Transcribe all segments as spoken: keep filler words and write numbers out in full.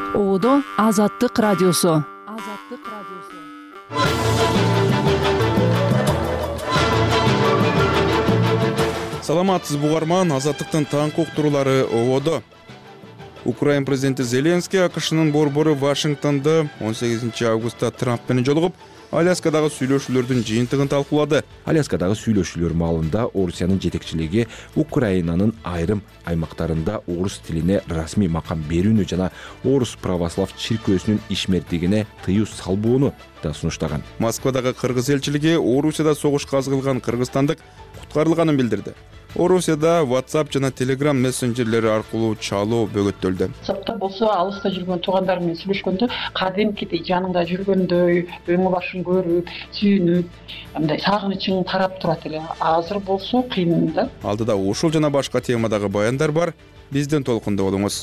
Оодо Азаттык радиосу. Азаттык радиосу. Саламатсыз бугарман, Азаттыктын таңкы уктуруулары Оодо. Украин президенти Зеленский АКШнын борбору Вашингтонда он сегизинчи августта Трамп менен жолугуп, Аляскадагы сүйлөшүүлөрдүн жыйынтыгын талкуулады. Аляскадагы сүйлөшүүлөр маалында Орусиянын жетекчилиги Украинанын айрым аймактарында орус тилине расмий макам берүүнү жана Орус православ чиркөөсүнүн ишмердигине тыюу салбоону да сунуштаган. Москвадагы кыргыз элчилиги Орусияда согушка азгылган кыргызстандык куткарылганын билдирди. Орусияда WhatsApp жана Telegram мессенджерлери аркылуу чалуу бөгөттөлдү. WhatsApp'та болсо алыста жүргөн туугандар менен сүйлөшкөндө кадимкидей жаныңда жүргөндөй, өңү башын көрүп, сүйүнүп, мындай сагынычың тарап турат эле. Азыр болсо кыйын да. Алдыда ушул жана башка темадагы баяндар бар. Бизден толкунда болуңуз.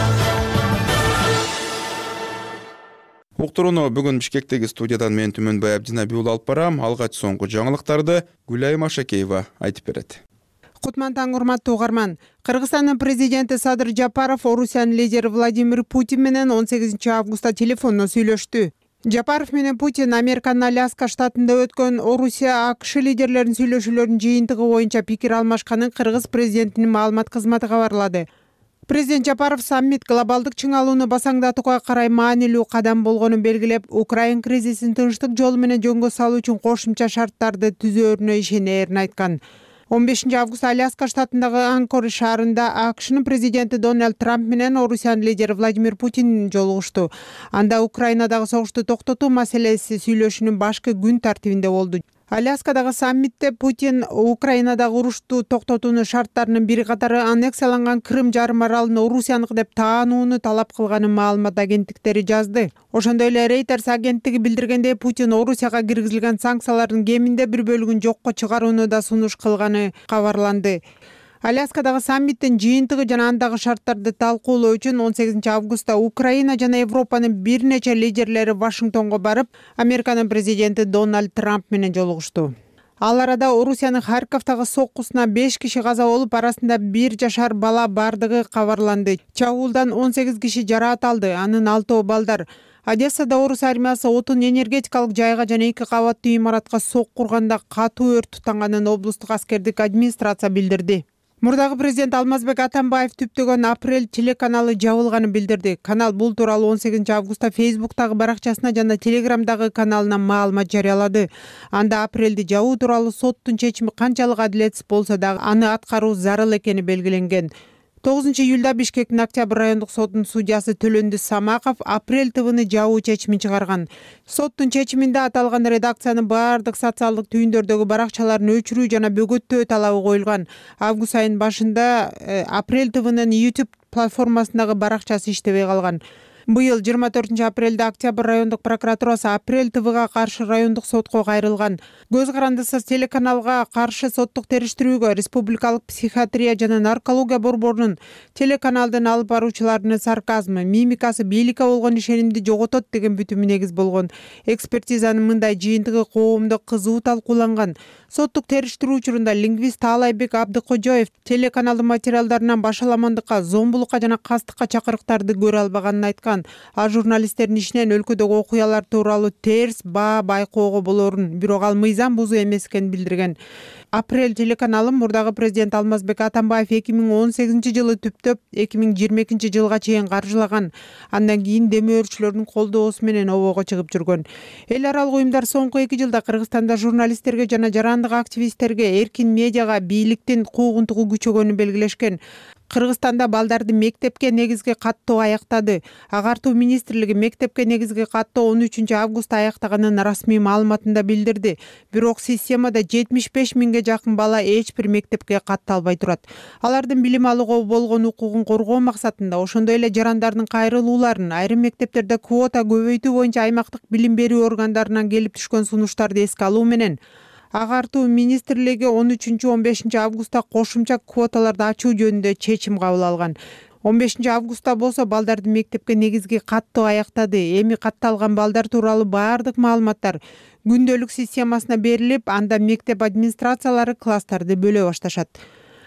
Уктурууну бүгүн Бишкектеги студиядан мен Түмөнбай Абдинабий уулу алып барам. Алгач соңку жаңылыктарды Гүлайым Ашакеева айтып берет. Кутман таң, урматтуу угарман. Кыргызстандын президенти Садыр Жапаров Орусиянын лидери Владимир Путин менен он сегизинчи августта телефондон сүйлөштү. Жапаров менен Путин Американын Аляска штатында өткөн Орусия АКШ лидерлеринин сүйлөшүүлөрүнүн жыйынтыгы боюнча пикир алмашканын Кыргыз президентинин маалымат кызматы кабарлады. Президент Жапаров саммит глобалдык чыңалууну басаңдатууга карай маанилүү кадам болгонун белгилеп, Украин кризисин тынчтык жолу менен жөнгө салуу үчүн кошумча шарттарды түзөөрүнө ишенерин айткан. он бешинчи август Аляска штатындагы Анкор шаарында АКШнын президенти Дональд Трамп менен Орусиянын лидери Владимир Путин жолугушту. Анда Украинадагы согушту токтотуу маселеси сүйлөшүүнүн башкы күн тартибинде болду. Аляскадагы саммитте Путин Украинадагы урушту токтотуунун шарттарынын бир катары аннексияланган Крым жарым аралын Орусияныкы деп таанууну талап кылганын маалымат агенттиктери жазды. Ошондой эле Reuters агенттиги билдиргендей, Путин Орусияга киргизилген санкциялардын кеминде бир бөлүгүн жокко чыгарууну да сунуш кылганы кабарланды. Аляскадагы саммиттин жыйынтыгы жана андагы шарттарды талкуулоо үчүн он сегизинчи августта Украина жана Европанын бир нече лидерлери Вашингтонго барып, Американын президенти Дональд Трамп менен жолугушту. Ал арада Орусиянын Харьковдагы соккусуна беш киши каза болуп, арасында бир жашар бала бардыгы кабарланды. Чабуулдан он сегиз киши жараат алды, анын алтоо балдар. Одессада орус армиясы отун энергетикалык жайга жана эки кабаттуу имаратка сок курганда катуу өрт тутанганын облустук аскердик администрация билдирди. Мурдагы президент Алмазбек Атамбаев түптөгөн апрель телеканалы жабылганын билдирди. Канал бул тууралуу он сегизинчи августта Фейсбуктагы баракчасына жана Телеграмдагы каналына маалымат жарыялады. Анда апрелди жабуу тууралуу соттун чечими канчалык адилетсиз болсо дагы аны аткаруу зарыл экени белгиленген. тогузунчу июлда Бишкектин Октябрь райондук сотунун судьясы Төлөнді Самаков апрель тыбыны жабуу чечимин чыгарган. Соттун чечиминде аталган редакциянын бардык социалдык түйүндөрдөгү баракчаларын өчүрүү жана бөгөттөө талабы коюлган. Август айынын башында апрель тыбынын YouTube платформасындагы баракчасы иштебей калган. Быйыл жыйырма төртүнчү апрелде Октябрь райондук прокуратурасы апрель тыбыга каршы райондук сотко кайрылган. Көз карандысыз телеканалга каршы соттук териштирүүгө Республикалык психиатрия жана наркология борборунун телеканалдын алып баруучуларынын сарказмы, мимикасы бийликке болгон ишенимди жоготот деген бүтүмү негиз болгон. Экспертизанын мындай жыйынтыгы коомдо кызуу талкууланган. Соттук териштирүү учурунда лингвист Таалайбек Абдыкожоев телеканалдын материалдарынан башаламандыкка, зомбулукка жана кастыкка чакырыктарды көрө албаганын айткан. А журналисттердин ишинен өлкөдөгү окуялар тууралуу терс баа байкоого болорун, бирок ал мыйзам бузуу эмес экенин билдирген. Апрель телеканалы мурдагы президент Алмазбек Атамбаев эки миң он сегизинчи жылы түптөп эки миң жыйырма экинчи жылга чейин каржылаган. Андан кийин дем өөрчүлөрдүн колдоосу менен обого чыгып жүргөн. Эл аралык уюмдар соңку эки жылда Кыргызстанда журналисттерге жана жарандык активисттерге, эркин медиага бийликтин куугунтугу күчөгөнүн белгилешкен. Кыргызстанда балдарды мектепке негизги каттоо аяктады. Агартуу министрлиги мектепке негизги каттоо он үчүнчү августта аяктаганын расмий маалыматында билдирди. Бирок системада жетимиш беш миңге жакын бала эч бир мектепке катталбай турат. Алардын билим алууга болгон укугун коргоо максатында, ошондой эле жарандардын кайрылууларын, айрым мектептерде квота көбөйтүү боюнча аймактык билим берүү органдарынан келип түшкөн сунуштарды эске алуу менен Агартуу министрлиги он үчүнчү он бешинчи августта кошумча квоталарды ачуу жөнүндө чечим кабыл алган. он бешинчи августта болсо балдарды мектепке негизги каттоо аяктады. Эми катталган балдар тууралуу баардык маалыматтар күндөлүк системасына берилип, анда мектеп администрациялары класстарды бөлө башташат.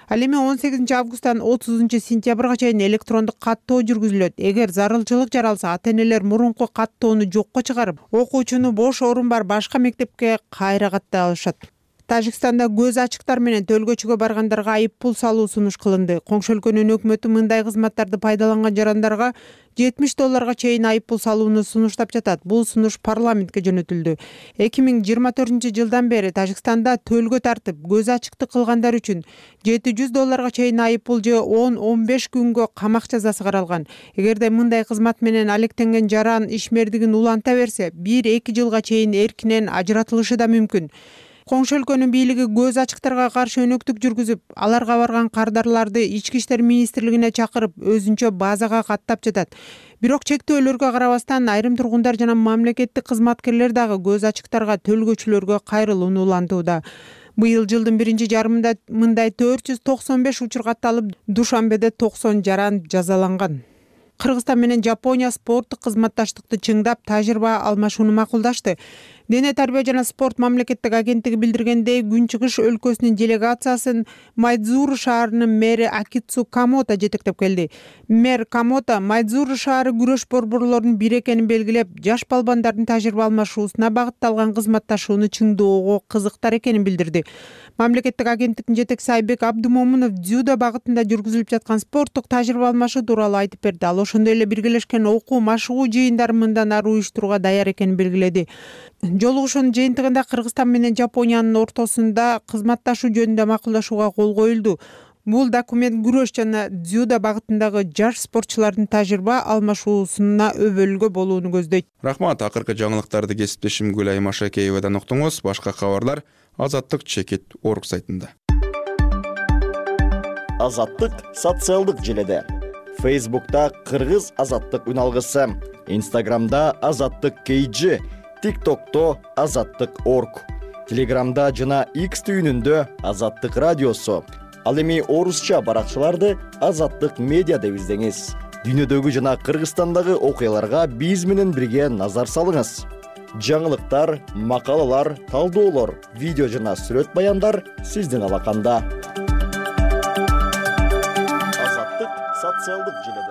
Ал эми он сегизинчи августтан отузунчу сентябрга чейин электрондук каттоо жүргүзүлөт. Эгер зарылчылык жаралса, ата-энелер мурунку каттоону жокко чыгарып, окуучуну бош орун бар башка мектепке кайра каттай алышат. Тажикстанда көз ачыктар менен төлгөчүгө баргандарга айып пул салуу сунуш кылынды. Коңшу өлкөнүн өкмөтү мындай кызматтарды пайдаланган жарандарга жетимиш долларга чейин айып пул салууну сунуштап жатат. Бул сунуш парламентке жөнөтүлдү. эки миң жыйырма төртүнчү жылдан бери Тажикстанда төлгө тартып, көз ачыктык кылгандар үчүн жети жүз долларга чейин айып пул же он он беш күнгө камак жазасы каралган. Эгерде мындай кызмат менен алектенген жаран ишмердигин уланта берсе, бир эки жылга чейин эркинен ажыратылышы да мүмкүн. Коңшу өлкөнүн бийлиги көз ачыктарга каршы өнөктүк жүргүзүп, аларга барган кардарларды Ички иштер министрлигине чакырып, өзүнчө базага каттап жатат. Бирок чектөөлөргө карабастан айрым тургундар жана мамлекеттик кызматкерлер дагы көз ачыктарга төлгөчүлөргө кайрылууну улантууда. Быйыл жылдын биринчи жарымында мындай төрт жүз токсон беш учур катталып, Душанбеде токсон жаран жазаланган. Кыргызстан менен Жапония спорттук кызматташтыкты чыңдап, тажрыйба алмашууну макулдашты. Дене тарбия жана спорт мамлекеттик агенттиги билдиргендей, Күнчыгыш өлкөсүнүн делегациясын Майдзуру шаарынын мэри Акицу Камото жетектеп келди. Мэр Камото Майдзуру шаары күрөш борборлорунун бир экенин белгилеп, жаш балбандардын тажрыйба алмашуусуна багытталган кызматташууну чыңдоого кызыктар экенин билдирди. Мамлекеттик агенттиктин жетекчиси Айбек Абдумомунов дзюдо багытында жүргүзүлүп жаткан спорттук тажрыйба алмашуу тууралуу айтып берди. Ал ошондой эле биргелешкен окуу машыгуу жыйындары мындан ары уюштурууга даяр экенин белгиледи. Жолугушуунун жыйынтыгында Кыргызстан менен Жапониянын ортосунда кызматташуу жөнүндө макулдашууга кол коюлду. Бул документ күрөш жана дзюдо багытындагы жаш спортчулардын тажрыйба алмашуусуна өбөлгө болууну көздөйт. Рахмат, акыркы жаңылыктарды кесиптешим Гүлай Машакеевадан уктуңуз. Башка кабарлар Азаттык чекит орг сайтында. Азаттык социалдык желеде. Фейсбукта Кыргыз Азаттык үналгысы, Инстаграмда Азаттык кейджи, ТикТокто Азаттык орг, Телеграмда жана X түйүнүндө Азаттык радиосу. Ал эми орусча баракчаларды Азаттык медиа деп издеңиз. Дүйнөдөгү жана Кыргызстандагы окуяларга биз менен бирге назар салыңыз. Жаңылыктар, макалалар, талдоолор, видео жана сүрөт баяндар сиздин алаканда. Азаттык социалдык желеде.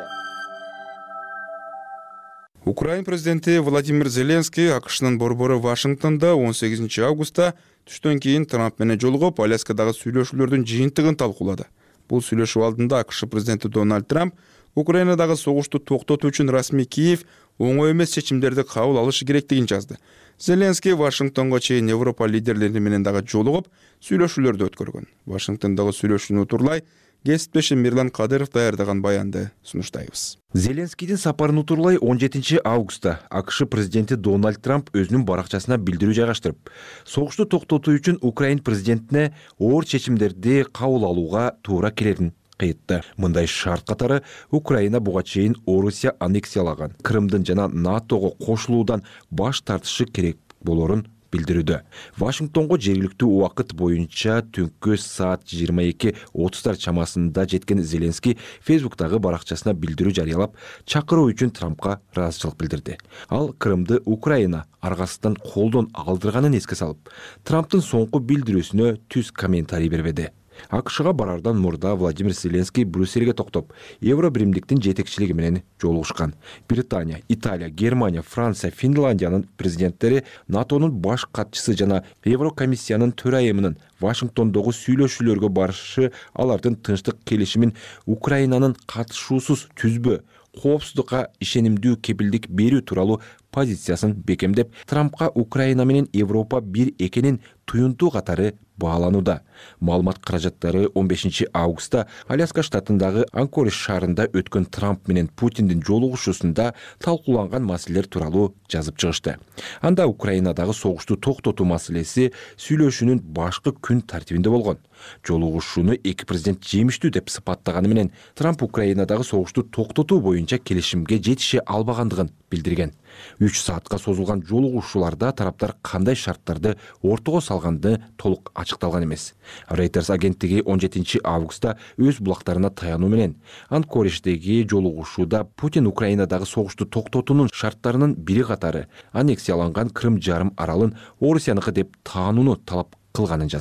Украин президенти Владимир Зеленский АКШнын борбору Вашингтонда он сегизинчи августта түштөн кийин Трамп менен жолугуп, Аляскадагы сүйлөшүүлөрдүн жыйынтыгын талкуулады. Бул сүйлөшүү алдында АКШ президенти Дональд Трамп Украинадагы согушту токтотуу үчүн расмий Киев оңой эмес чечимдерди кабыл алышы керектигин жазды. Зеленский Вашингтонго чейин Европа лидерлери менен дагы жолугуп, сүйлөшүүлөрдү өткөргөн. Вашингтондогу сүйлөшүүнү утурлай кесиптешим Мирлан Кадыров даярдаган баянды сунуштайбыз. Зеленскийдин сапарын утурлай он жетинчи августта АКШ президенти Дональд Трамп өзүнүн баракчасына билдирүү жайгаштырып, согушту токтотуу үчүн Украин президентине оор чечимдерди кабыл алууга туура келерин кыйтты. Мындай шарт катары Украина буга чейин Орусия аннексиялаган Крымдын жана НАТОго кошулуудан баш тартышы керек болорун билдирүүдө. Вашингтонго жергиликтүү убакыт боюнча түнкү саат жыйырма эки отуздар чамасында жеткен Зеленский Фейсбуктагы баракчасына билдирүү жарыялап, чакыруу үчүн Трампка ыраазычылык билдирди. Ал Крымды Украина аргасынан колдон алдырганын эске салып, Трамптын соңку билдирүүсүнө түз комментарий бербеди. АКШга барардан мурда Владимир Зеленский Брюссельге токтоп, Евробиримдиктин жетекчилиги менен жолугушкан. Британия, Италия, Германия, Франция, Финляндиянын президенттери, НАТОнун баш катчысы жана Еврокомиссиянын төрайымынын Вашингтондогу сүйлөшүүлөргө барышы алардын тынчтык келишимин Украинанын катышуусуз түзбө, коопсуздукка ишенимдүү кепилдик берүү тууралуу позициясын бекемдеп, Трампка Украина менен Европа бир экенин туюнтуу катары бааланууда. Маалымат каражаттары он бешинчи августта Аляска штатындагы Анкоридж шаарында өткөн Трамп менен Путиндин жолугушуусунда талкууланган маселелер тууралуу жазып чыгышты. Анда Украинадагы согушту токтотуу маселеси сүйлөшүүнүн башкы күн тартибинде болгон. Жолугушууну эки президент жемиштүү деп сыпаттаганы менен Трамп Украинадагы согушту токтотуу боюнча келишимге жетише албагандыгын билдирген. үч саатка созулган жолугушууларда тараптар кандай шарттарды ортого салганды толук ачыкталган эмес. Reuters агенттиги он жетинчи августта өз булактарына таянуу менен Анкоридждеги жолугушууда Путин Украинадагы согушту токтотуунун шарттарынын бири катары аннексияланган Крым жарым аралын Орусияныкы деп таанууну талап кылганын жазды.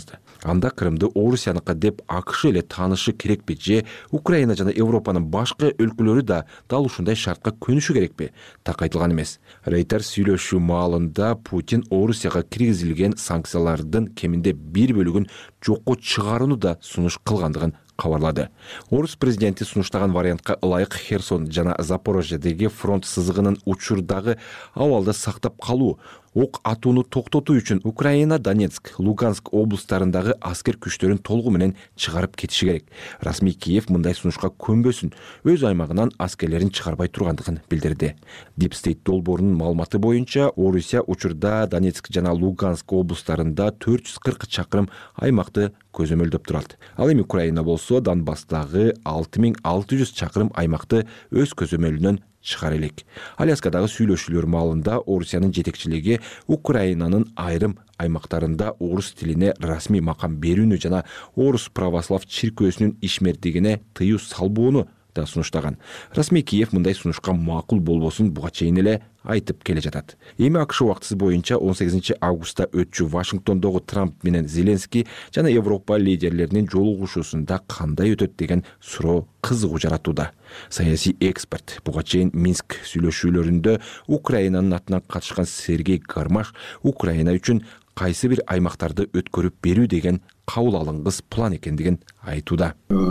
анда Крымды Орусияныкы деп АКШ эле таанышы керекпи же Украина жана Европанын башка өлкөлөрү да дал ушундай шартка көнүшү керекпи? Так айтылган эмес. Рейтер сүйлөшүү маалында Путин Орусияга киргизилген санкциялардын кеминде бир бөлүгүн жокко чыгарууну да сунуш кылгандыгын кабарлады. Орус президенти сунуштаган вариантка ылайык Херсон жана Запорожьедеги фронт сызыгынын учурдагы абалды сактап калуу, ок атууну токтотуу үчүн Украина Донецк, Луганск облустарындагы аскер күчтөрүн толугу менен чыгарып кетиши керек. Расмий Киев мындай сунушка көнбөсүн, өз аймагынан аскерлерин чыгарбай тургандыгын билдирди. Deep State долбоорунун маалыматы боюнча, Орусия учурда Донецк жана Луганск облустарында төрт жүз кырк чакырым аймакты көзөмөлдөп турат. Ал эми Украина болсо Донбасстагы алты миң алты жүз чакырым аймакты өз көзөмөлүнөн чыгара элек. Аляскадагы сүйлөшүүлөр маалында Орусиянын жетекчилиги Украинанын айрым аймактарында орус тилине расмий макам берүүнү жана орус православ чиркөөсүнүн ишмердигине тыюу салбоону да сунуштаган. Расмий Киев мындай сунушка макул болбосун буга чейин эле айтып келе жатат. Эми АКШ убактысы боюнча он сегизинчи августта өтчү Вашингтондогу Трамп менен Зеленский жана Европа лидерлеринин жолугушуусунда кандай өтөт деген суроо кызыгуу жаратууда. Саясий эксперт буга чейин Минск сүйлөшүүлөрүндө Украинанын атынан катышкан Сергей Гармаш Украина үчүн кайсы бир аймактарды өткөрүп берүү деген кабыл алынгыс план экендигин айтууда.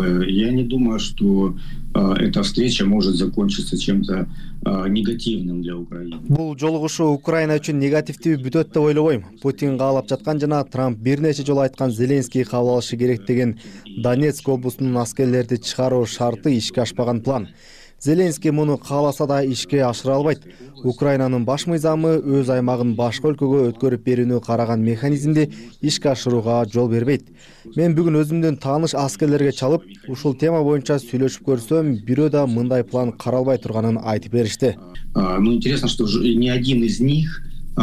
Я не думаю, что эта встреча может закончиться чем-то негативным для Украины. Бул жолугушуу Украина үчүн негативдүү бүтөт деп ойлобойм. Путин каалап жаткан жана Трамп бир нече жолу айткан Зеленский кабыл алышы керек деген Донецк облусунун аскерлерди чыгаруу шарты ишке ашпаган план. Зеленский муну кааласа да ишке ашыра албайт. Украинанын баш мыйзамы өз аймагын башка өлкөгө өткөрүп берүүнү караган механизмди ишке ашырууга жол бербейт. Мен бүгүн өзүмдүн тааныш аскерлерге чалып, ушул тема боюнча сүйлөшүп көрсөм, бирөө да мындай план каралбай турганын айтып беришти. Ну, интересно, что ни один из них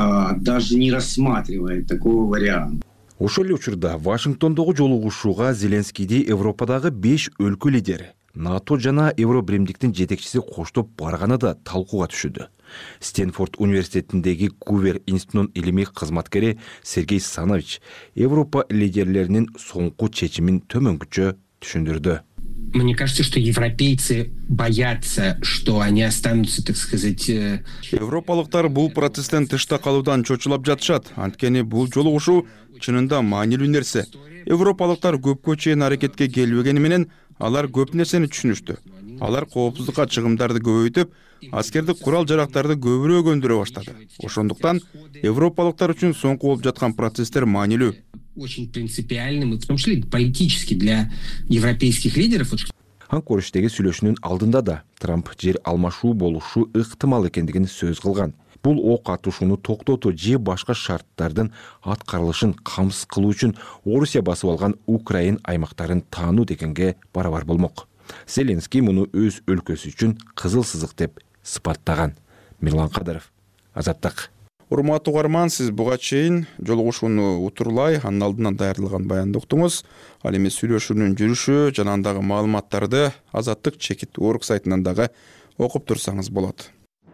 даже не рассматривает такого варианта. Ошол эле учурда Вашингтондогу жолугушууга Зеленскийди Европадагы беш өлкө лидери, НАТО жана Евробиримдиктин жетекчиси коштоп барганы да талкууга түшүдү. Стэнфорд университетиндеги Гувер институтунун илимий кызматкери Сергей Санович Европа лидерлеринин соңку чечимин төмөнгүчө түшүндүрдү. Мне кажется, что европейцы боятся, что они останутся, так сказать... Европалыктар бул процесстен тышта калуудан чочулап жатышат. Анткени бул жолугушуу чынында маанилүү нерсе. Европалыктар көпкө чейин аракетке келбегени менен алар көп нерсени түшүнүштү. Алар коопсуздукка чыгымдарды көбөйтүп, аскердик курал жарактарды көбүрөөк өндүрө баштады. Ошондуктан европалыктар үчүн соңку болуп жаткан процесстер маанилүү. Очень принципиальным, в том числе политически для европейских лидеров. Анкориштеги сүйлөшүүнүн алдында да Трамп жер алмашуу болушу ыктымал экендигин сөз кылган. Бул ок атышууну токтотуу же башка шарттардын аткарылышын камсыз кылуу үчүн Орусия басып алган Украин аймактарын таануу дегенге барабар болмок. Зеленский муну өз өлкөсү үчүн кызыл сызык деп сыпаттаган. Мирлан Кадыров, Азаттык. Урматтуу угарман, сиз буга чейин жолугушууну утурлай, анын алдынан даярдалган баянды уктуңуз. Ал эми сүйлөшүүнүн жүрүшү жана андагы маалыматтарды Азаттык чекит точка орг сайтынан дагы окуп турсаңыз болот.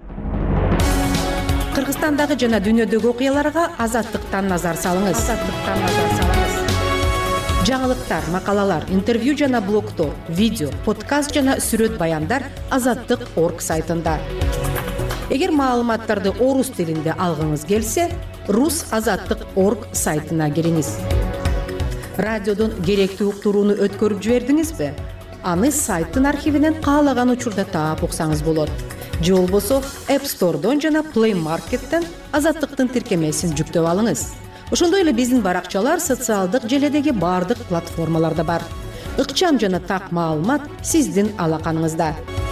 Кыргызстандагы жана дүйнөдөгү окуяларга Азаттыктан назар салыңыз. Азаттыктан назар салыңыз. Жаңылыктар, макалалар, интервью жана блогтор, видео, подкаст жана сүрөт баяндар Азаттык точка орг сайтында. Эгер маалыматтарды орус тилинде алгыңыз келсе, рус азаттык точка орг сайтына кириңиз. Радиодон керектүү уктурууну өткөрүп жибердиңизби? Аны сайттын архивинен каалаган учурда таап уксаңыз болот. Же болбосо App Store'дон жана Play Market'тен Азаттыктын тиркемесин жүктөп алыңыз. Ошондой эле биздин баракчалар социалдык желедеги бардык платформаларда бар. Ыкчам жана так маалымат сиздин алаканыңызда.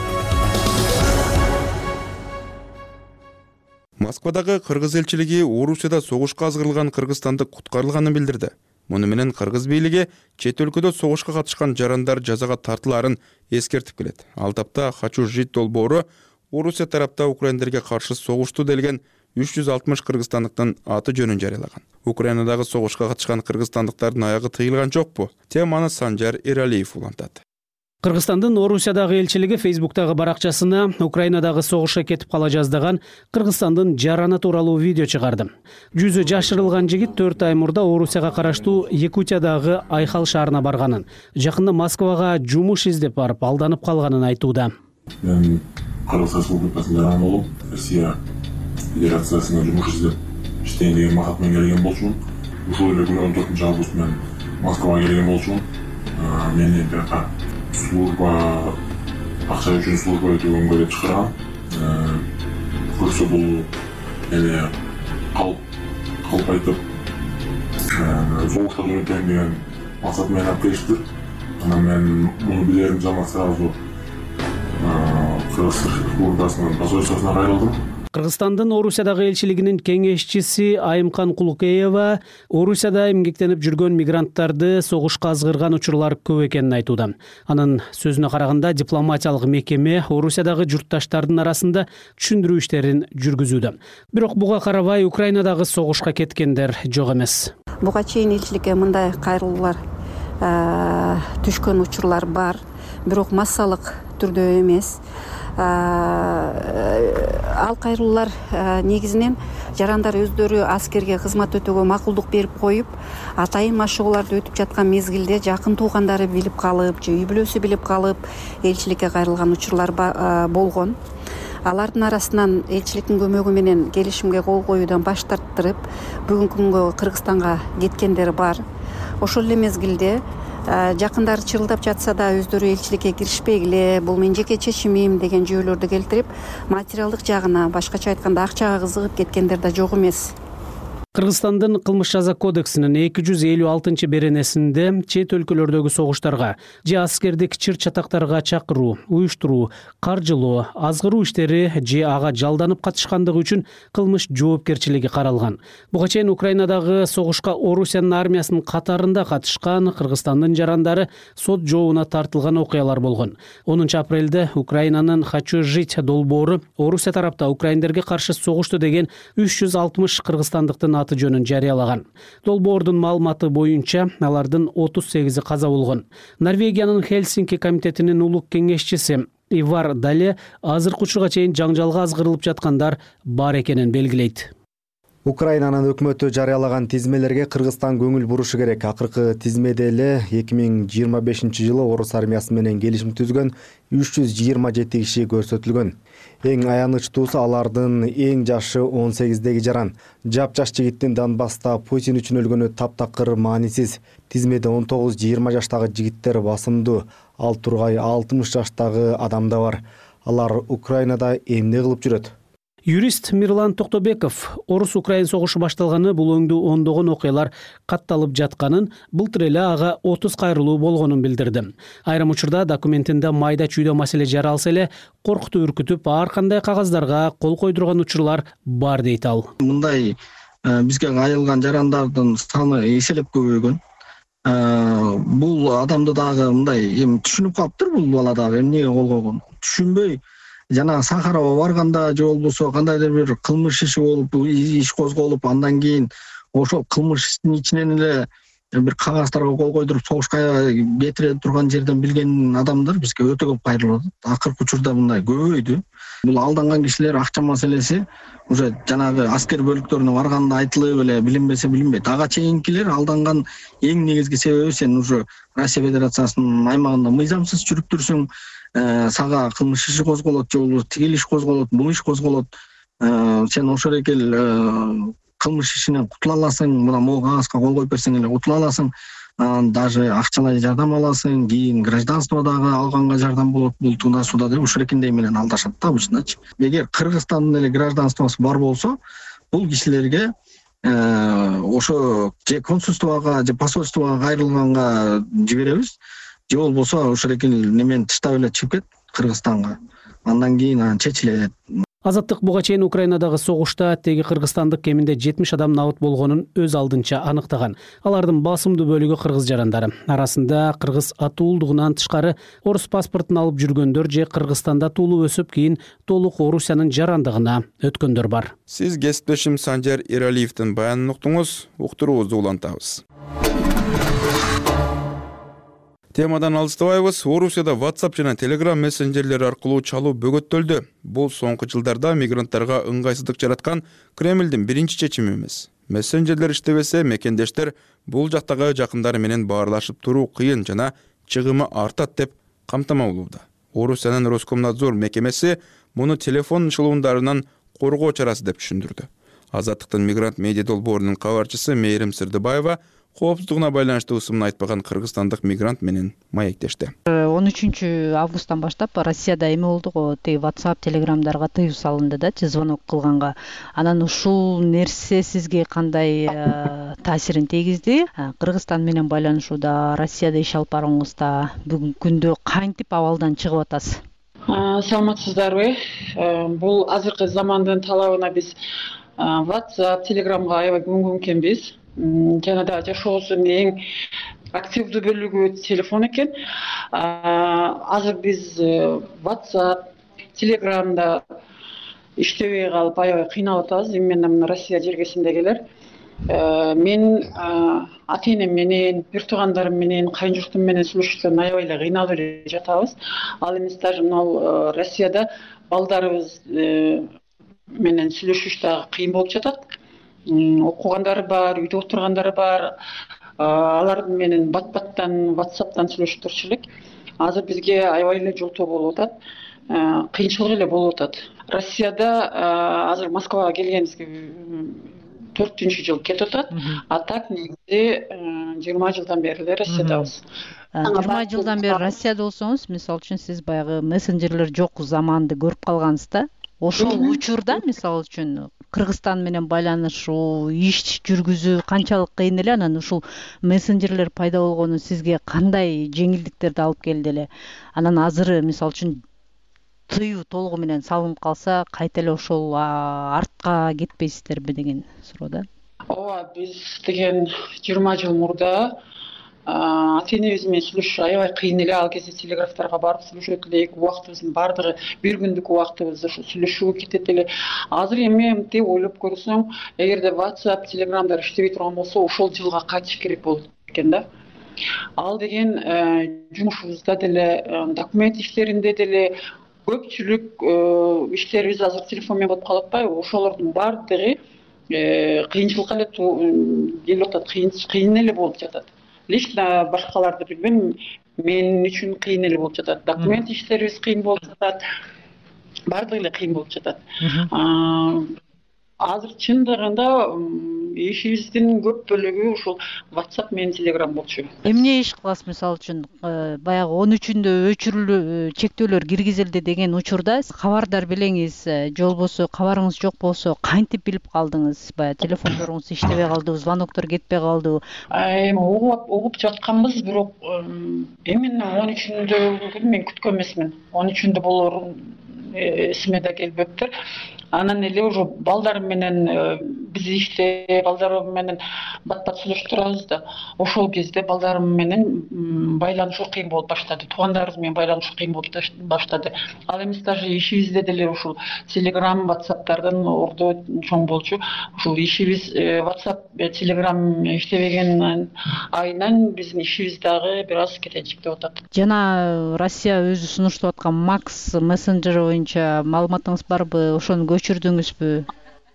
Москвадагы кыргыз элчилиги Орусияда согушка азгырылган кыргызстандык куткарылганын билдирди. Муну менен кыргыз бийлиги чет өлкөдө согушка катышкан жарандар жазага тартылаарын эскертип келет. Ал тапта «Хочу жить» долбоору Орусия тарапта украиндерге каршы согушту делген үч жүз алтымыш кыргызстандыктын аты жөнүн жарыялаган. Украинадагы согушка катышкан кыргызстандыктардын аягы тыйылган жокпу? Теманы Санжар Эралиев улантат. Кыргызстандын Орусиядагы элчилиги Фейсбуктагы баракчасына Украинадагы согушка кетип кала жаздаган Кыргызстандын жараны тууралуу видео чыгарды. Жүзү жашырылган жигит төрт ай мурда Орусияга караштуу Якутиядагы Айхал шаарына барганын, жакында Москвага жумуш издеп барып алданып калганын айтууда. Мен Кыргыз Республикасынын жараны болуп, Россия Федерациясына жумуш издеп иштейин деген максат менен келген болчумун. Ушул эле күнү он төртүнчү август мен Москвага келген болчумун. Мени бияка служба акча үчүн служба өтөгөнгө деп чыгарган. Көрсө бул эне калп калп айтып согушка жөнөтөйүн деген максат менен алып келишти. Анан мен муну билерим жаман сразу Кыргыз Республикасынын посольствосуна кайрылдым. Кыргызстандын Орусиядагы элчилигинин кеңешчиси Айымкан Кулукеева Орусияда эмгектенип жүргөн мигранттарды согушка азгырган учурлар көп экенин айтууда. Анын сөзүнө караганда дипломатиялык мекеме Орусиядагы журтташтардын арасында түшүндүрүү иштерин жүргүзүүдө. Бирок буга карабай Украинадагы согушка кеткендер жок эмес. Буга чейин элчиликке мындай кайрылуулар түшкөн учурлар бар, бирок массалык түрдө эмес. Ал кайрылуулар негизинен жарандар өздөрү аскерге кызмат өтөөгө макулдук берип коюп, атайын машыгууларды өтүп жаткан мезгилде жакын туугандары билип калып, же үй бүлөсү билип калып, элчиликке кайрылган учурлар болгон. Алардын арасынан элчиликтин көмөгү менен келишимге кол коюудан баш тарттырып, бүгүнкү күнгө Кыргызстанга кеткендер бар. Ошол эле мезгилде жакындары чырылдап жатса да өздөрү элчиликке киришпегиле, бул менин жеке чечимим деген жүйөлөрдү келтирип, материалдык жагына, башкача айтканда акчага кызыгып кеткендер да жок эмес. Кыргызстандын кылмыш жаза кодексинин эки жүз элүү алтынчы беренесинде чет өлкөлөрдөгү согуштарга же аскердик чыр чатактарга чакыруу, уюштуруу, каржылоо, азгыруу иштери же ага жалданып катышкандыгы үчүн кылмыш жоопкерчилиги каралган. Буга чейин Украинадагы согушка Орусиянын армиясынын катарында катышкан Кыргызстандын жарандары сот жообуна тартылган окуялар болгон. онунчу апрелде Украинанын «Хочу жить» долбоору Орусия тарапта украиндерге каршы согушту деген үч жүз алтымыш кыргызстандыктын аты жөнүн жарыялаган. Долбоордун маалыматы боюнча алардын отуз сегизи каза болгон. Норвегиянын Хельсинки комитетинин улук кеңешчиси Ивар Дале азыркы учурга чейин жаңжалга азгырылып жаткандар бар экенин белгилейт. Украинанын өкмөтү жарыялаган тизмелерге Кыргызстан көңүл бурушу керек. Акыркы тизмеде эле эки миң жыйырма бешинчи жылы орус армиясы менен келишим түзгөн үч жүз жыйырма жети киши көрсөтүлгөн. Эң аянычтуусу алардын эң жашы он сегиздеги жаран. Жапжаш жигиттин Донбасста Путин үчүн өлгөнү таптакыр маанисиз. Тизмеде он тогуз жыйырма жаштагы жигиттер басымдуу, ал тургай алтымыш жаштагы адам да бар. Алар Украинада эмне кылып жүрөт? Юрист Мирлан Токтобеков Орус-Украин согушу башталганы бул өңдүү ондогон окуялар катталып жатканын, былтыр эле ага отуз кайрылуу болгонун билдирди. Айрым учурда документинде майда чүйдө маселе жаралса эле коркутуп үркүтүп ар кандай кагаздарга кол койдурган учурлар бар дейт ал. Мындай бизге айылган жарандардын саны эселеп көбөйгөн. Бул адамды дагы мындай эми түшүнүп калыптыр, бул бала дагы эмнеге кол койгон. Түшүнбөй жана Сахарова барганда же болбосо кандайдыр бир кылмыш иши болуп, иш козголуп, андан кийин ошол кылмыш иштин ичинен эле бир кагаздарга кол койдуруп согушка кетире турган жерден билген адамдар бизге өтө көп кайрылып атат. Акыркы учурда мындай көбөйдү. Бул алданган кишилер акча маселеси уже жанагы аскер бөлүктөрүнө барганда айтылып эле билинбесе билинбейт. Ага чейинкилер алданган эң негизги себеби сен уже Россия Федерациясынын аймагында мыйзамсыз жүрүп турсуң, сага кылмыш иши козголот же болбосо тигил иш козголот, бул иш козголот. Сен ошол экел кылмыш ишинен кутула аласың, мына могу кагазга кол коюп берсең эле кутула аласың. Даже акчалай жардам аласың, кийин гражданство дагы алганга жардам болот. Бул тунда суда деп ушурекиндей менен алдашат да обычночу. Эгер Кыргызстандын эле гражданствосу бар болсо, бул кишилерге ошо же консульствого же посольствого кайрылганга жиберебиз. Же болбосо ушурекил немени тыштап эле чыгып кет Кыргызстанга. Андан кийин анан чечилет. Азаттык буга чейин Украинадагы согушта теги кыргызстандык кеминде жетимиш адам набыт болгонун өз алдынча аныктаган. Алардын басымдуу бөлүгү кыргыз жарандары. Арасында кыргыз атуулдугунан тышкары орус паспортун алып жүргөндөр же Кыргызстанда туулуп өсүп кийин толук Орусиянын жарандыгына өткөндөр бар. Сиз кесиптешим Санжар Эралиевдин баянын уктуңуз, уктуруубузду улантабыз. Темадан алыстабайбыз. Орусияда WhatsApp жана Telegram мессенджерлери аркылуу чалуу бөгөттөлдү. Бул соңку жылдарда мигранттарга ыңгайсыздык жараткан Кремлдин биринчи чечими эмес. Мессенджерлер иштебесе, мекендештер бул жактагы жакындары менен баарлашып туруу кыйын жана чыгымы артат деп камтама болууда. Орусиянын Роскомнадзор мекемеси муну телефон чалууларынан коргоо чарасы деп түшүндүрдү. Азаттыктын мигрант медиа долбоорунун кабарчысы Мээрим Сырдыбаева коопсуздугуна байланыштуу ысымын айтпаган кыргызстандык мигрант менен маектешти. он үчүнчү августтан баштап Россияда эме болду го, тиги WhatsApp, Telegramдарга тыюу салынды да, звонок кылганга. Анан ушул нерсе сизге кандай таасирин тийгизди? Кыргызстан менен байланышууда, Россияда иш алып барууңузда бүгүнкү күндө кантип абалдан чыгып атасыз? Саламатсыздарбы? Бул азыркы замандын талабына биз WhatsApp, Telegramга аябай күнгөн экенбиз. Жана да жашообуздун эң активдүү бөлүгү телефон экен. Азыр биз WhatsApp, Telegramда иштебей калып аябай кыйналып атабыз. Именно мына Россия жергесиндегилер. Мен ата-энем менен, бир туугандарым менен, кайын журтум менен сүйлөшүштөн аябай эле кыйналып эле жатабыз. Ал эми даже мына Россияда балдарыбыз менен сүйлөшүш дагы кыйын болуп жатат. Окугандары бар, үйдө отургандары бар. Алар менен бат-баттан, WhatsApp'тан сүйлөшүп турчу элек. Азыр бизге аябай эле жолтоо болуп атат. Кыйынчылык эле болуп атат. Россияда азыр Москвага келгенибизге төртүнчү жыл кетип атат. А так негизи жыйырма жылдан бери эле Россиядабыз. жыйырма жылдан бери Россияда болсоңуз, мисалы үчүн сиз баягы мессенджерлер жок заманды көрүп калгансыз да. Ошол учурда мисалы үчүн Кыргызстан менен байланышуу, иш жүргүзүү канчалык кыйын эле, анан ушул мессенджерлер пайда болгону сизге кандай жеңилдиктерди алып келди эле? Анан азыр мисалы үчүн тыюу толугу менен салынып калса, кайта эле ошол артка кетпейсиздерби деген суроо да. Ооба, биз деген жыйырма жыл мурда ата-энебиз менен сүйлөшүш аябай кыйын эле. Ал кезде телеграфтарга барып сүйлөшөт элек. Убактыбыздын бардыгы бир күндүк убактыбыз ушу сүйлөшүүгө кетет эле. Азыр эми мынтип ойлоп көрсөң, эгерде WhatsApp, Telegramдар иштебей турган болсо, ошол жылга кайтыш керек болот экен да. Ал деген жумушубузда деле, документ иштеринде деле көпчүлүк иштерибиз азыр телефон менен болуп калып атпайбы? Ошолордун бардыгы кыйынчылыкка эле келип атат, кыйын эле болуп жатат. Лично башкаларды билбейм, мен үчүн кыйын эле болуп жатат. Документ иштерибиз кыйын болуп жатат. Бардыгы эле кыйын болуп жатат. Азыр чындыгында ишибиздин көп бөлүгү ушул WhatsApp менен Telegram болчу. Эмне иш кыласыз, мисалы үчүн баягы он үчүндө өчүрүлүү чектөөлөр киргизилди деген учурда кабардар белеңиз, же болбосо кабарыңыз жок болсо кантип билип калдыңыз? Баягы телефондоруңуз иштебей калдыбы, звоноктор кетпей калдыбы? Эми угуп угуп жатканбыз, бирок именно он үчүндө мен күткөн эмесмин. он үчүндө болорун эсиме да келбептир. Анан эле уже балдарым менен биз иште балдарым менен бат-бат сүйлөшүп турабыз да. Ошол кезде балдарым менен байланышуу кыйын болуп баштады. Туугандарыбыз менен байланышуу кыйын болуп баштады. Ал эмес даже ишибизде деле ушул Telegram, WhatsApp'тардан ордо чоң болчу. Ушул ишибиз WhatsApp, Telegram иштебеген айынан биздин ишибиз дагы бир аз кетенчиктеп атат. Жана Россия өзү сунуштап аткан Max мессенджери боюнча маалыматыңыз барбы? Ошону көчүрдүңүзбү?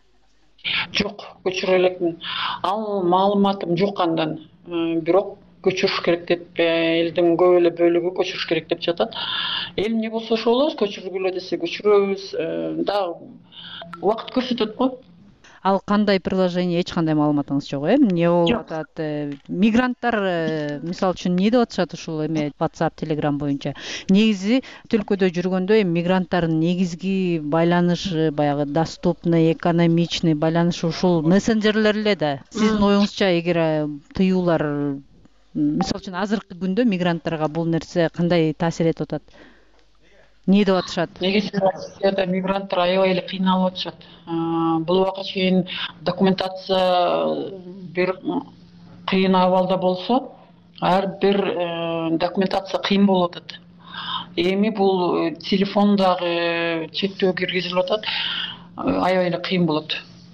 Жок, көчүрө элекмин. Ал маалыматым жок андан. Бирок көчүрүш керек деп, элдин көп эле бөлүгү көчүрүш керек деп жатат. Эл эмне болсо ошол көчүргүлө десе көчүрөбүз. Дагы убакыт көрсөтөт го. Ал кандай приложение, эч кандай маалыматыңыз жок, э? Эмне болуп атат? Мигранттар мисалы үчүн эмне деп атышат ушул эме WhatsApp, Telegram боюнча? Негизи өлкөдө жүргөндө эми мигранттардын негизги байланышы, баягы доступный, экономичный байланышы ушул мессенджерлер эле да. Сиздин оюңузча, эгер тыюулар мисалы үчүн азыркы күндө мигранттарга бул нерсе кандай таасир этип атат? Эмне деп атышат? Негизи Россияда мигранттар аябай эле кыйналып атышат. Бул убакка чейин документация бир кыйын абалда болсо, ар бир документация кыйын болуп атат. Эми бул телефондагы чектөө киргизилип атат, аябай эле кыйын болот.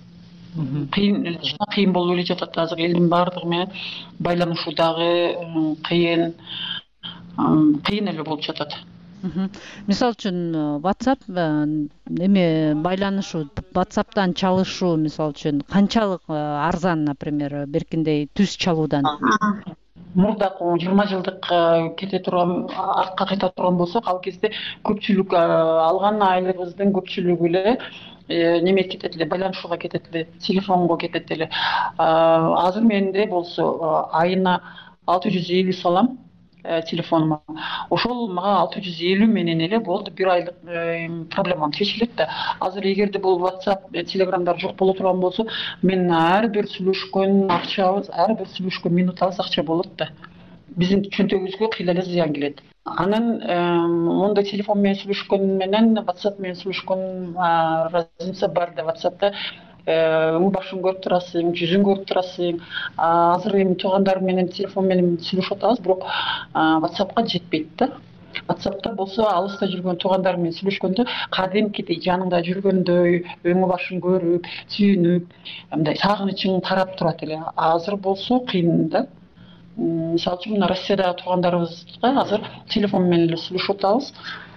Кыйын, кыйын болуп эле жатат. Азыр элдин бардыгы менен байланышуу дагы кыйын. кыйын эле болуп жатат. Мисалы үчүн WhatsApp эме байланышуу, WhatsApp'тан чалышуу мисалы үчүн канчалык арзан, например, беркиндей түз чалуудан? Мурдак жыйырма жылдык кете турган, артка кайта турган болсок, ал кезде көпчүлүк алган айлыгыбыздын көпчүлүгү эле неме кетет эле, байланышууга кетет эле, телефонго кетет эле. Азыр менде болсо айына алты жүз элүү салам телефонума. Ошол мага алты жүз элүү менен эле болду, бир айлык проблемам чечилет да. Азыр эгерде бул WhatsApp, Telegramдар жок боло турган болсо, мен ар бир сүйлөшкөн акчабыз, ар бир сүйлөшкөн минутубыз акча болот да. Биздин чөнтөгүбүзгө кыйла эле зыян келет. Анан мондай телефон менен сүйлөшкөн менен WhatsApp менен сүйлөшкөн разница бар да. WhatsApp'та өң башын көрүп турасың, жүзүн көрүп турасың. Азыр эми туугандар менен телефон менен сүйлөшүп атабыз, бирок WhatsApp'ка жетпейт да. WhatsApp'та болсо алыста жүргөн туугандар менен сүйлөшкөндө кадимкидей жаныңда жүргөндөй, өң башын көрүп, сүйүнүп, мындай сагынычың тарап турат эле. Азыр болсо кыйын да. Мисалы үчүн мына Россиядагы туугандарыбызга азыр телефон менен эле сүйлөшүп атабыз.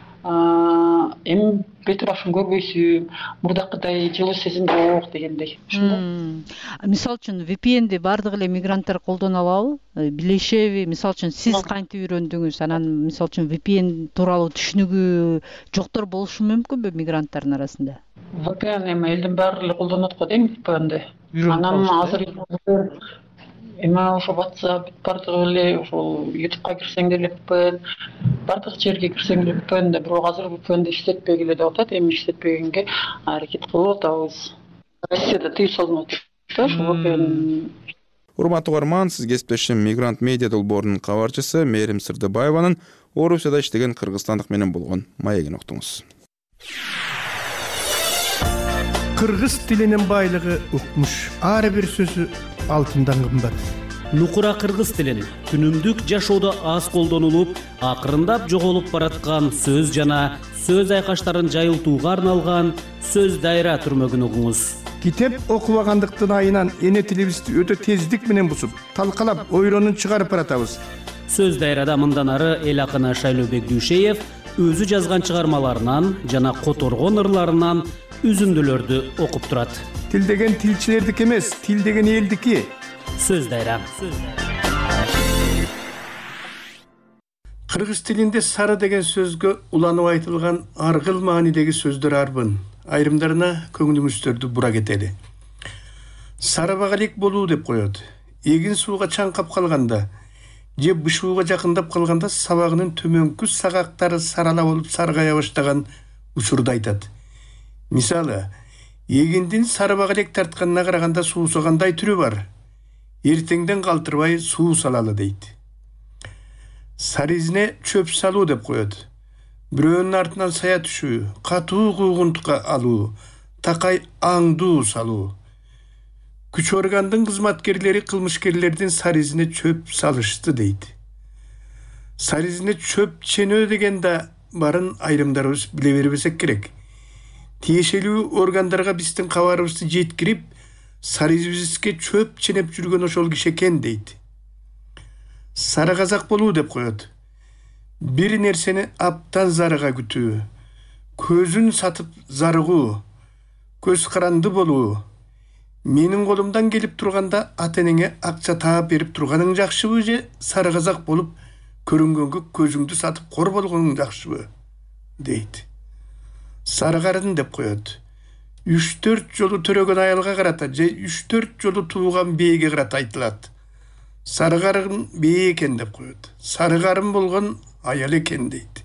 Эми бети башын көрбөйсүң, мурдакыдай жылуу сезим жок дегендей. Мисалы үчүн ви пи энди бардык эле мигранттар колдоно алабы? Билишеби? Мисалы үчүн сиз кантип үйрөндүңүз? Анан мисалы үчүн ви пи эн тууралуу түшүнүгү жоктор болушу мүмкүнбү мигранттардын арасында? ви пи эн эми элдин баары эле колдонот го дейм, ви пи энди. Анан азыр эми ошо WhatsApp бардыгы эле, ошол YouTube'га кирсең деле ви пи эн, бардык жерге кирсең деле ви пи эн, бирок азыр ви пи энди иштетпегиле деп атат. Эми иштетпегенге аракет кылып атабыз. Россияда тыюу салынып атат да, ошо ви пи эн. Урматтуу угарман, сиз кесиптешим Мигрант медиа долбоорунун кабарчысы Мээрим Сырдыбаеванын Орусияда иштеген кыргызстандык менен болгон маегин уктуңуз. Кыргыз тилинин байлыгы укмуш. Ар бир сөзү алтындан кымбат. Нукура кыргыз тилин күнүмдүк жашоодо аз колдонулуп, акырындап жоголуп бараткан сөз жана сөз айкаштарын жайылтууга арналган сөз дайра түрмөгүн угуңуз. Китеп окубагандыктын айынан эне тилибизди өтө тездик менен бусуп, талкалап, ойронун чыгарып баратабыз. Сөз дайрада мындан ары эл акыны Шайлообек Дүйшеев өзү жазган чыгармаларынан жана которгон ырларынан үзүндүлөрдү окуп турат. Тил деген тилчилердики эмес, тил деген элдики. Сөз дайра. Кыргыз тилинде сары деген сөзгө уланып айтылган аргыл маанидеги сөздөр арбын. Айрымдарына көңүлүңүздөрдү бура кетели. Сарыбагалик болуу деп коет. Эгин сууга чаңкап калганда же бышууга жакындап калганда сабагынын төмөнкү сагактары сарала болуп саргая баштаган учурду айтат. Мисалы, эгиндин сарыбагалек тартканына караганда суусагандай түрү бар. Эртеңден калтырбай суу салалы дейт. Саризине чөп салуу деп коет. Бирөөнүн артынан сая түшүү, катуу куугунтукка алуу, такай аңдуу салуу. Күч органдын кызматкерлери кылмышкерлердин саризине чөп салышты дейт. Саризине чөп ченөө деген да барын айрымдарыбыз биле бербесек керек. Тиешелүү органдарга биздин кабарыбызды жеткирип, саризибизге чөп ченеп жүргөн ошол киши экен дейт. Сары казак болуу деп коет. Бир нерсени аптан зарыга күтүү, көзүн сатып зарыгуу, көз каранды болуу. Менин колумдан келип турганда ата-энеңе акча таап берип турганың жакшыбы же сары казак болуп көрүнгөнгө көзүңдү сатып кор болгоның жакшыбы дейт. Сары карын деп коет. үч төрт жолу төрөгөн аялга карата же үч төрт жолу тууган бээге карата айтылат. Сары карын бээ экен деп коет. Сары карын болгон аял экен дейт.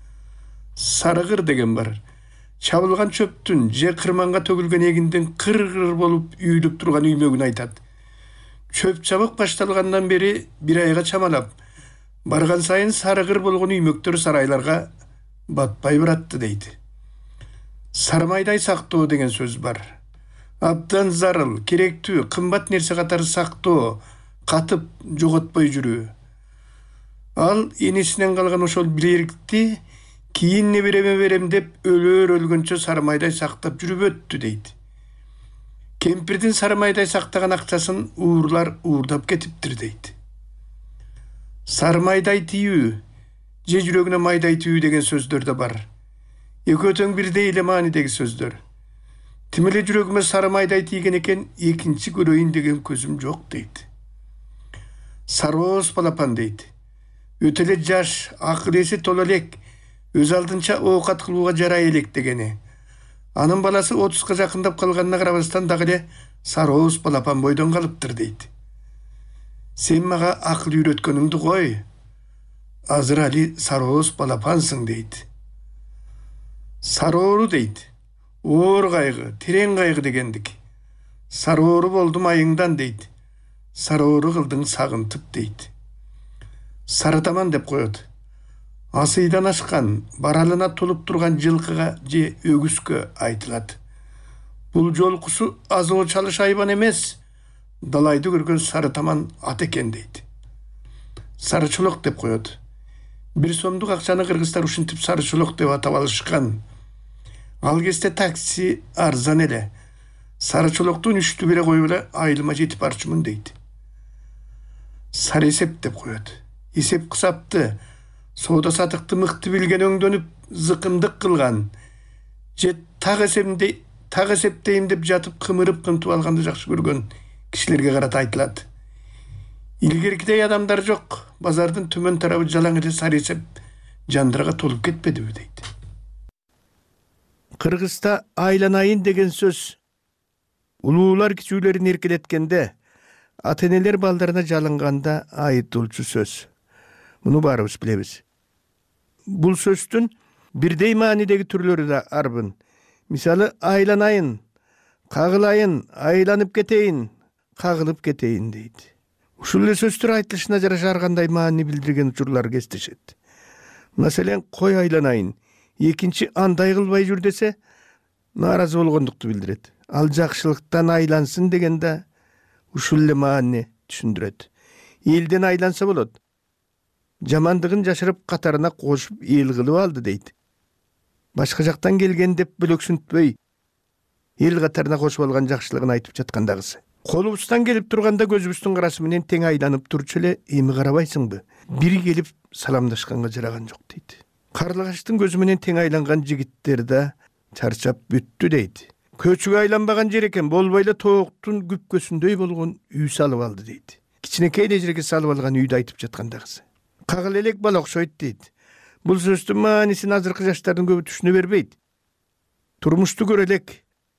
Сарыгыр деген бар. Чабылган чөптүн же кырманга төгүлгөн эгиндин кыр-кыр болуп үйүлүп турган үймөгүн айтат. Чөп чабык башталгандан бери бир айга чамалап, барган сайын сарыгыр болгон үймөктөр сарайларга батпай баратты дейт. Сармайдай сактоо деген сөз бар. Абдан зарыл, керектүү, кымбат нерсе катары сактоо, катып жоготпой жүрүү. Ал энесинен калган ошол билерикти кийин небереме берем деп өлөр өлгөнчө сармайдай сактап жүрүп өттү дейт. Кемпирдин сармайдай сактаган акчасын уурлар уурдап кетиптир дейт. Сармайдай тиүү, же жүрөгүнө майдай түйүү деген сөздөр да бар. Экөө тең бирдей эле маанидеги сөздөр. Тим эле жүрөгүмө сары майдай тийген экен, экинчи көрөйүн деген көзүм жок дейт. Сарооз балапан дейт. Өтө эле жаш, акыл эси тола элек, өз алдынча оокат кылууга жарай элек дегени. Анын баласы отузга жакындап калганына карабастан дагы эле сарооз балапан бойдон калыптыр дейт. Сен мага акыл үйрөткөнүңдү кой. Азыр али сарооз балапансың дейт. Сароору дейт. Оор кайгы, терең кайгы дегендик. Сароору болдум айыңдан дейт. Сароору кылдың сагынтып дейт. Сарытаман деп коет. Асыйдан ашкан, баралына толуп турган жылкыга же өгүскө айтылат. Бул жолкусу азоо чалыш айбан эмес, далайды көргөн Сарытаман ат экен дейт. Сарычолок деп коет. Бир сомдук акчаны кыргыздар ушинтип сарычолок деп атап алышкан. Ал кезде такси арзан эле. Сарычолоктун үчтү бире коюп эле айылыма жетип барчумун дейт. Сары эсеп деп коет. Эсеп кысапты, соода сатыкты мыкты билген өңдөнүп зыкымдык кылган. Же так эсепте, так эсептейм деп жатып кымырып кынтып алганды жакшы көргөн кишилерге карата айтылат. Илгеркидей адамдар жок. Базардын төмөн тарабы жалаң эле сары эсеп жандырга толуп кетпедиби дейт. Кыргызда айланайын деген сөз улуулар кичүүлөрүн эркелеткенде, ата-энелер балдарына жалынганда айытылчу сөз. Муну баарыбыз билебиз. Бул сөздүн бирдей маанидеги түрлөрү да арбын. Мисалы айланайын, кагылайын, айланып кетейин, кагылып кетейин дейт. Ушул эле сөздөр айтылышына жараша ар кандай маани билдирген учурлар кездешет. Маселен, кой айланайын, экинчи андай кылбай жүр десе, нааразы болгондукту билдирет. Ал жакшылыктан айлансын дегенде ушул эле маани түшүндүрөт. Элден айланса болот. Жамандыгын жашырып катарына кошуп эл кылып алды дейт. Башка жактан келген деп бөлөксүнтпөй, эл катарына кошуп алган жакшылыгын айтып жаткандагысы. Колубуздан келип турганда көзүбүздүн карасы менен тең айланып турчу эле, эми карабайсыңбы? Бири келип саламдашканга жараган жок дейт. Карлыгаштын көзү менен тең айланган жигиттер да чарчап бүттү дейт. Көчүгө айланбаган жер экен, болбой эле тооктун күпкөсүндөй болгон үй салып алды дейт. Кичинекей эле жерге салып алган үйдү айтып жаткандагысы. Кагыл элек бала окшойт дейт. Бул сөздүн маанисин азыркы жаштардын көбү түшүнө бербейт. Турмушту көрө элек,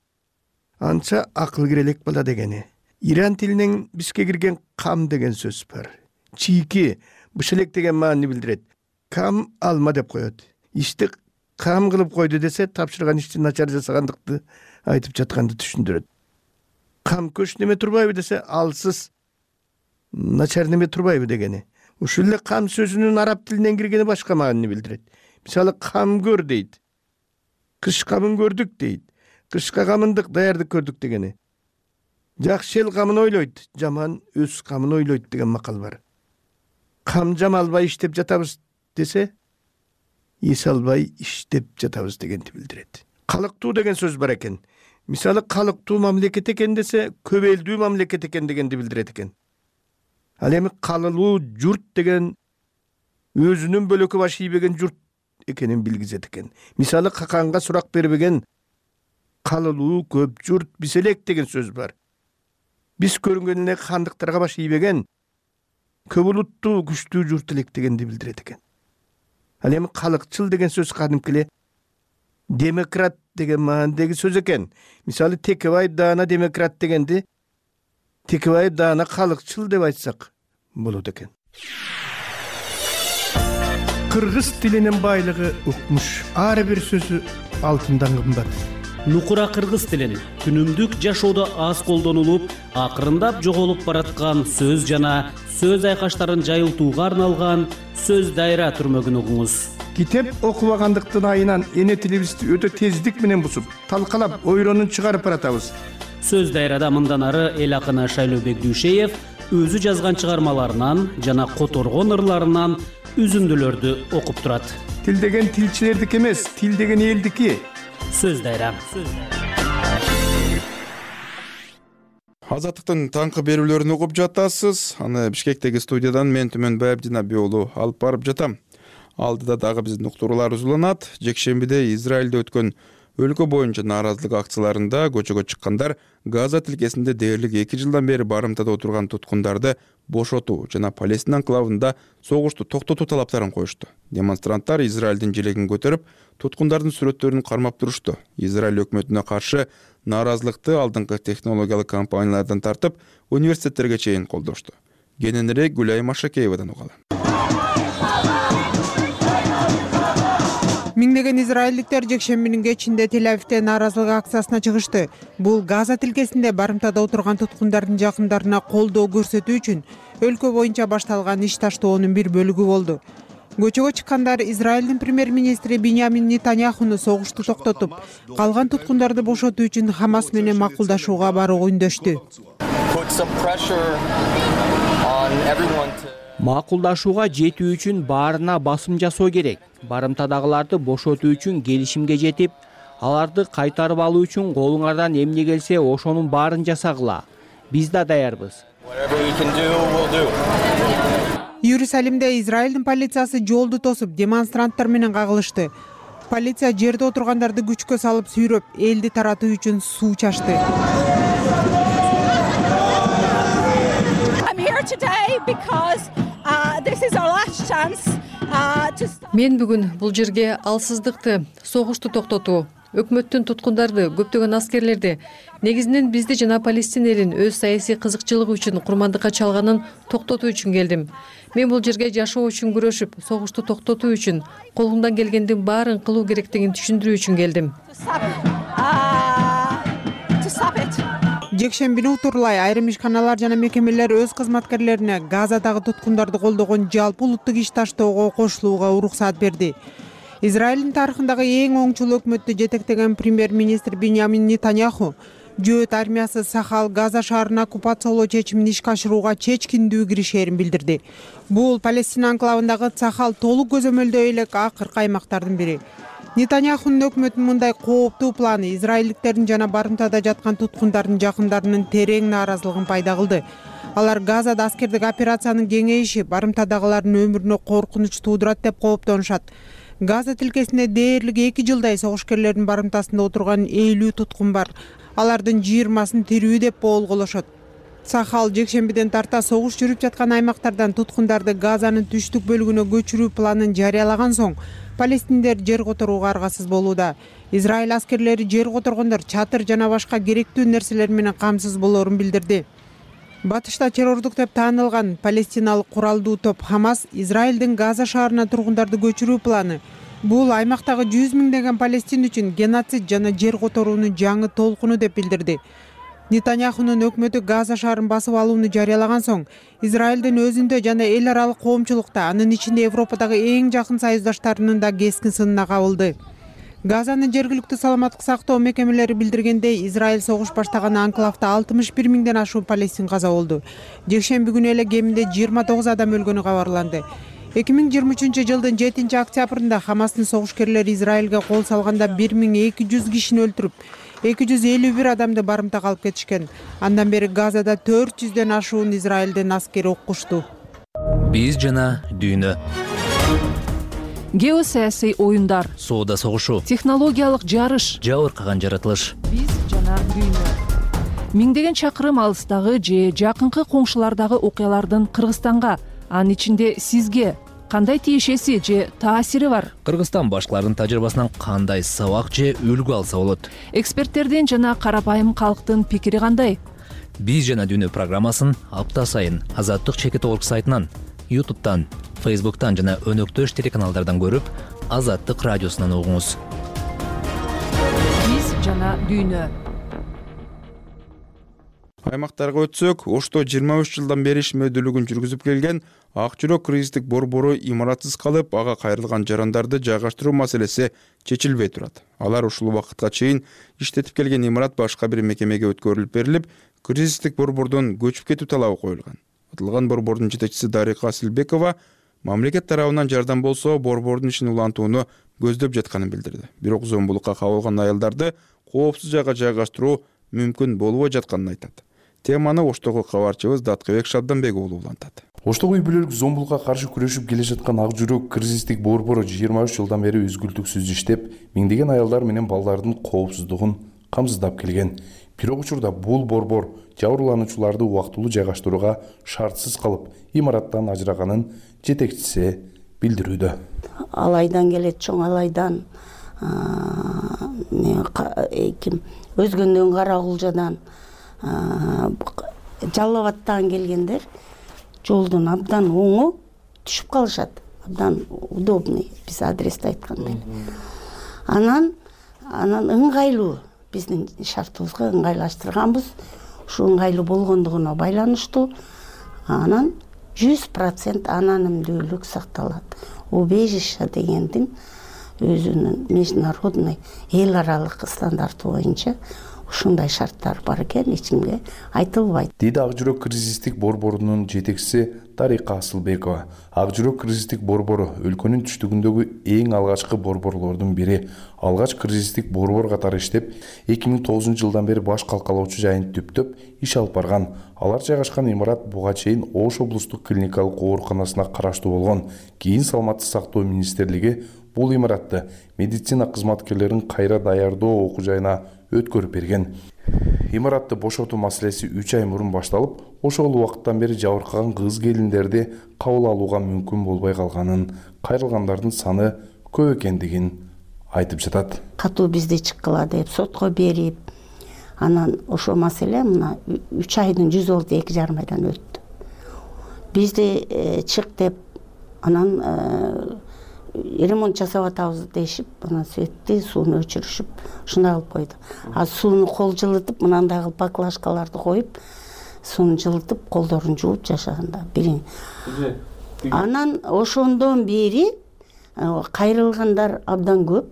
анча акыл кире элек бала дегени. Иран тилинен бизге кирген кам деген сөз бар. Чийки, бышелек деген маани билдирет. Кам алма деп коет. Ишти кам кылып койду десе, тапшырган ишти начар жасагандыкты айтып жатканды түшүндүрөт. Кам көш неме турбайбы десе, алсыз начар неме турбайбы дегени. Ушул эле кам сөзүнүн араб тилинен киргени башка маанини билдирет. Мисалы, кам көр дейт. Кыш камын көрдүк дейт. Кышка камындык даярдык көрдүк дегени. Жакшы эл камын ойлойт, жаман өз камын ойлойт деген макал бар. Кам жам албай иштеп жатабыз десе, эс албай иштеп жатабыз дегенди билдирет. Калыктуу деген сөз бар экен. Мисалы, калыктуу мамлекет экен десе, көп элдүү мамлекет экен дегенди билдирет экен. Ал эми калылуу журт деген өзүнүн бөлөкү баш ийбеген журт экенин билгизет экен. Мисалы, каканга сурак бербеген калылуу көп журт биселек деген сөз бар. Биз көрүнгөн эле хандыктарга баш ийбеген көп улуттуу күчтүү журт элек дегенди билдирет экен. Ал эми калыкчыл деген сөз кадимки эле демократ деген маанидеги сөз экен. Мисалы, Текебаев даана демократ дегенди Текебаев даана калыкчыл деп айтсак болот экен. Кыргыз тилинин байлыгы укмуш. Ар бир сөзү алтындан кымбат. Нукура кыргыз тилин күнүмдүк жашоодо аз колдонулуп, акырындап жоголуп бараткан сөз жана сөз айкаштарын жайылтууга арналган сөз дайра түрмөгүн угуңуз. Китеп окубагандыктын айынан эне тилибизди өтө тездик менен бусуп, талкалап, ойронун чыгарып баратабыз. Сөз дайрада мындан ары эл акыны Шайлообек Дүйшеев өзү жазган чыгармаларынан жана которгон ырларынан үзүндүлөрдү окуп турат. Тил деген тилчилердики эмес, тил деген элдики. Сөз дайра. Азаттыктын таңкы берүүлөрүн угуп жатасыз. Аны Бишкектеги студиядан мен Түмөн Байабдин аби уулу алып барып жатам. Алдыда дагы биздин уктурууларыбыз уланат. Жекшембиде Израилде өткөн өлкө боюнча нааразылык акцияларында көчөгө чыккандар Газа тилкесинде дээрлик эки жылдан бери барымтада отурган туткундарды бошотуу жана Палестина анклавында согушту токтотуу талаптарын коюшту. Демонстранттар Израилдин желегин көтөрүп, туткундардын сүрөттөрүн кармап турушту. Израиль өкмөтүнө каршы нааразылыкты алдыңкы технологиялык компаниялардан тартып, университеттерге чейин колдошту. Кененирээк Гүлай Машакеевадан угалы. Миңдеген израилдиктер жекшембинин кечинде Тель-Авивде нааразылык акциясына чыгышты. Бул Газа тилкесинде барымтада отурган туткундардын жакындарына колдоо көрсөтүү үчүн өлкө боюнча башталган иш таштоонун бир бөлүгү болду. Көчөгө чыккандар Израилдин премьер-министри Биньямин Нетаньяхуну согушту токтотуп, калган туткундарды бошотуу үчүн Хамас менен макулдашууга барууга үндөштү. Макулдашууга жетүү үчүн баарына басым жасоо керек. Барымтадагыларды бошотуу үчүн келишимге жетип, аларды кайтарып алуу үчүн колуңардан эмне келсе ошонун баарын жасагыла. Биз да даярбыз. Иерусалимде Израилдин полициясы жолду тосуп, демонстранттар менен кагылышты. Полиция жерде отургандарды күчкө салып сүйрөп, элди таратуу үчүн суу чачты. Мен бүгүн бул жерге алсыздыкты, согушту токтотуу, өкмөттүн туткундарды, көптөгөн аскерлерди, негизинен бизди жана Палестина элин өз саясий кызыкчылыгы үчүн курмандыкка чалганын токтотуу үчүн келдим. Мен бул жерге жашоо үчүн күрөшүп, согушту токтотуу үчүн колумдан келгендин баарын кылуу керектигин түшүндүрүү үчүн келдим. Жекшембини утурлай айрым ишканалар жана мекемелер өз кызматкерлерине Газадагы туткундарды колдогон жалпы улуттук иш таштоого кошулууга уруксаат берди. Израилдин тарыхындагы эң оңчул өкмөттү жетектеген премьер-министр Биньямин Нетаньяху жөөт армиясы Сахал Газа шаарына оккупациялоо чечимин ишке ашырууга чечкиндүү киришээрин билдирди. Бул Палестина анклавындагы Сахал толук көзөмөлдөй элек акыркы аймактардын бири. Нетаньяхунун өкмөтүнүн мындай кооптуу планы израилдиктердин жана барымтада жаткан туткундардын жакындарынын терең нааразылыгын пайда кылды. Алар Газада аскердик операциянын кеңейиши барымтадагылардын өмүрүнө коркунуч туудурат деп кооптонушат. Газа тилкесинде дээрлик эки жылдай согушкерлердин барымтасында отурган элүү туткун бар. Алардын жыйырмасын тирүү деп боолголошот. Сахал жекшембиден тарта согуш жүрүп жаткан аймактардан туткундарды Газанын түштүк бөлүгүнө көчүрүү планын жарыялаган соң палестиндер жер которууга аргасыз болууда. Израиль аскерлери жер которгондор чатыр жана башка керектүү нерселер менен камсыз болоорун билдирди. Батышта террордук деп таанылган палестиналык куралдуу топ Хамас Израилдин Газа шаарына тургундарды көчүрүү планы. Бул аймактагы жүз миңдеген палестин үчүн геноцид жана жер которуунун жаңы толкуну деп билдирди. Нетаньяхунун өкмөтү Газа шаарын басып алууну жарыялаган соң, Израилдин өзүндө жана эл аралык коомчулукта, анын ичинде Европадагы эң жакын союздаштарынын да кескин сынына кабылды. Газанын жергиликтүү саламаттык сактоо мекемелери билдиргендей, Израиль согуш баштаган анклавда алтымыш бир миңден ашуун палестин каза болду. Жекшемби күнү эле кеминде жыйырма тогуз адам өлгөнү кабарланды. эки миң жыйырма үчүнчү жылдын жетинчи октябрында Хамастын согушкерлери Израилге кол салганда бир миң эки жүз кишини өлтүрүп, эки жүз элүү бир адамды барымтага алып кетишкен. Андан бери Газада төрт жүздөн ашуун Израилдин аскери уккушту. Биз жана дүйнө. Геосаясий оюндар, соода согушу, технологиялык жарыш, жабыркаган жаратылыш. Биз жана дүйнө. Миңдеген чакырым алыстагы же жакынкы коңшулардагы окуялардын Кыргызстанга, анын ичинде сизге кандай тиешеси же таасири бар? Кыргызстан башкаларынын тажрыйбасынан кандай сабак же үлгү алса болот? Эксперттердин жана карапайым калктын пикири кандай? Биз жана дүйнө программасын апта сайын Азаттык чекит орг сайтынан, ютубтан, фейсбуктан жана өнөктөш телеканалдардан көрүп, Азаттык радиосунан угуңуз. Биз жана дүйнө. Аймактарга өтсөк, Ошто жыйырма үч жылдан бери ишмердүүлүгүн жүргүзүп келген Ак жүрөк кризистик борбору имаратсыз калып, ага кайрылган жарандарды жайгаштыруу маселеси чечилбей турат. Алар ушул убакытка чейин иштетип келген имарат башка бир мекемеге өткөрүлүп берилип, кризистик борбордон көчүп кетүү талабы коюлган. Атылган борбордун жетекчиси Дарика Силбекова мамлекет тарабынан жардам болсо, борбордун ишин улантууну көздөп жатканын билдирди. Бирок зомбулукка кабылган аялдарды коопсуз жайга жайгаштыруу мүмкүн болбой жатканын айтат. Теманы Оштогу кабарчыбыз Даткыбек Шабданбек уулу улантат. Оштогу үй бүлөлүк зомбулукка каршы күрөшүп келе жаткан ак жүрөк кризистик борбору жыйырма үч жылдан бери үзгүлтүксүз иштеп, миңдеген аялдар менен балдардын коопсуздугун камсыздап келген. Бирок учурда бул борбор жабырлануучуларды убактылуу жайгаштырууга шартсыз калып, имараттан ажыраганын жетекчиси билдирүүдө. Алайдан келет, чоң алайдан, ким өзгөндөн Каракулжадан, Жалал Абадтан келгендер жолдун абдан оңу түшүп калышат. Абдан удобный, биз адрести айткандай. Анан анан ыңгайлуу, биздин шартыбызга ыңгайлаштырганбыз. Ушу ыңгайлуу болгондугуна байланыштуу. Анан жүз процент анонимдүүлүк сакталат. Убежище дегендин өзүнүн международный эл аралык стандарты боюнча ушундай шарттар бар экен, эч кимге айтылбайт. Дейди ак жүрөк кризистик борборунун жетекчиси Тарика Асылбекова. Ак жүрөк кризистик борбору өлкөнүн түштүгүндөгү эң алгачкы борборлордун бири. Алгач кризистик борбор катары иштеп, эки миң тогузунчу жылдан бери баш калкалоочу жайын түптөп иш алып барган. Алар жайгашкан имарат буга чейин Ош облустук клиникалык ооруканасына караштуу болгон. Кийин Саламаттык сактоо министрлиги бул имаратты медицина кызматкерлерин кайра даярдоо окуу жайына өткөрүп берген. Имаратты бошотуу маселеси үч ай мурун башталып, ошол убакыттан бери жабыркаган кыз келиндерди кабыл алууга мүмкүн болбой калганын, кайрылгандардын саны көп экендигин айтып жатат. Катуу бизди чыккыла деп сотко берип, анан ошол маселе мына үч айдын жүзү болду, эки жарым айдан өттү. Бизди чык деп, анан ремонт жасап атабыз дешип, анан светти сууну өчүрүшүп, ушундай кылып койду. А сууну кол жылытып, мынандай кылып баклажкаларды коюп, сууну жылытып, колдорун жууп жашаганда бирин. Анан ошондон бери кайрылгандар абдан көп.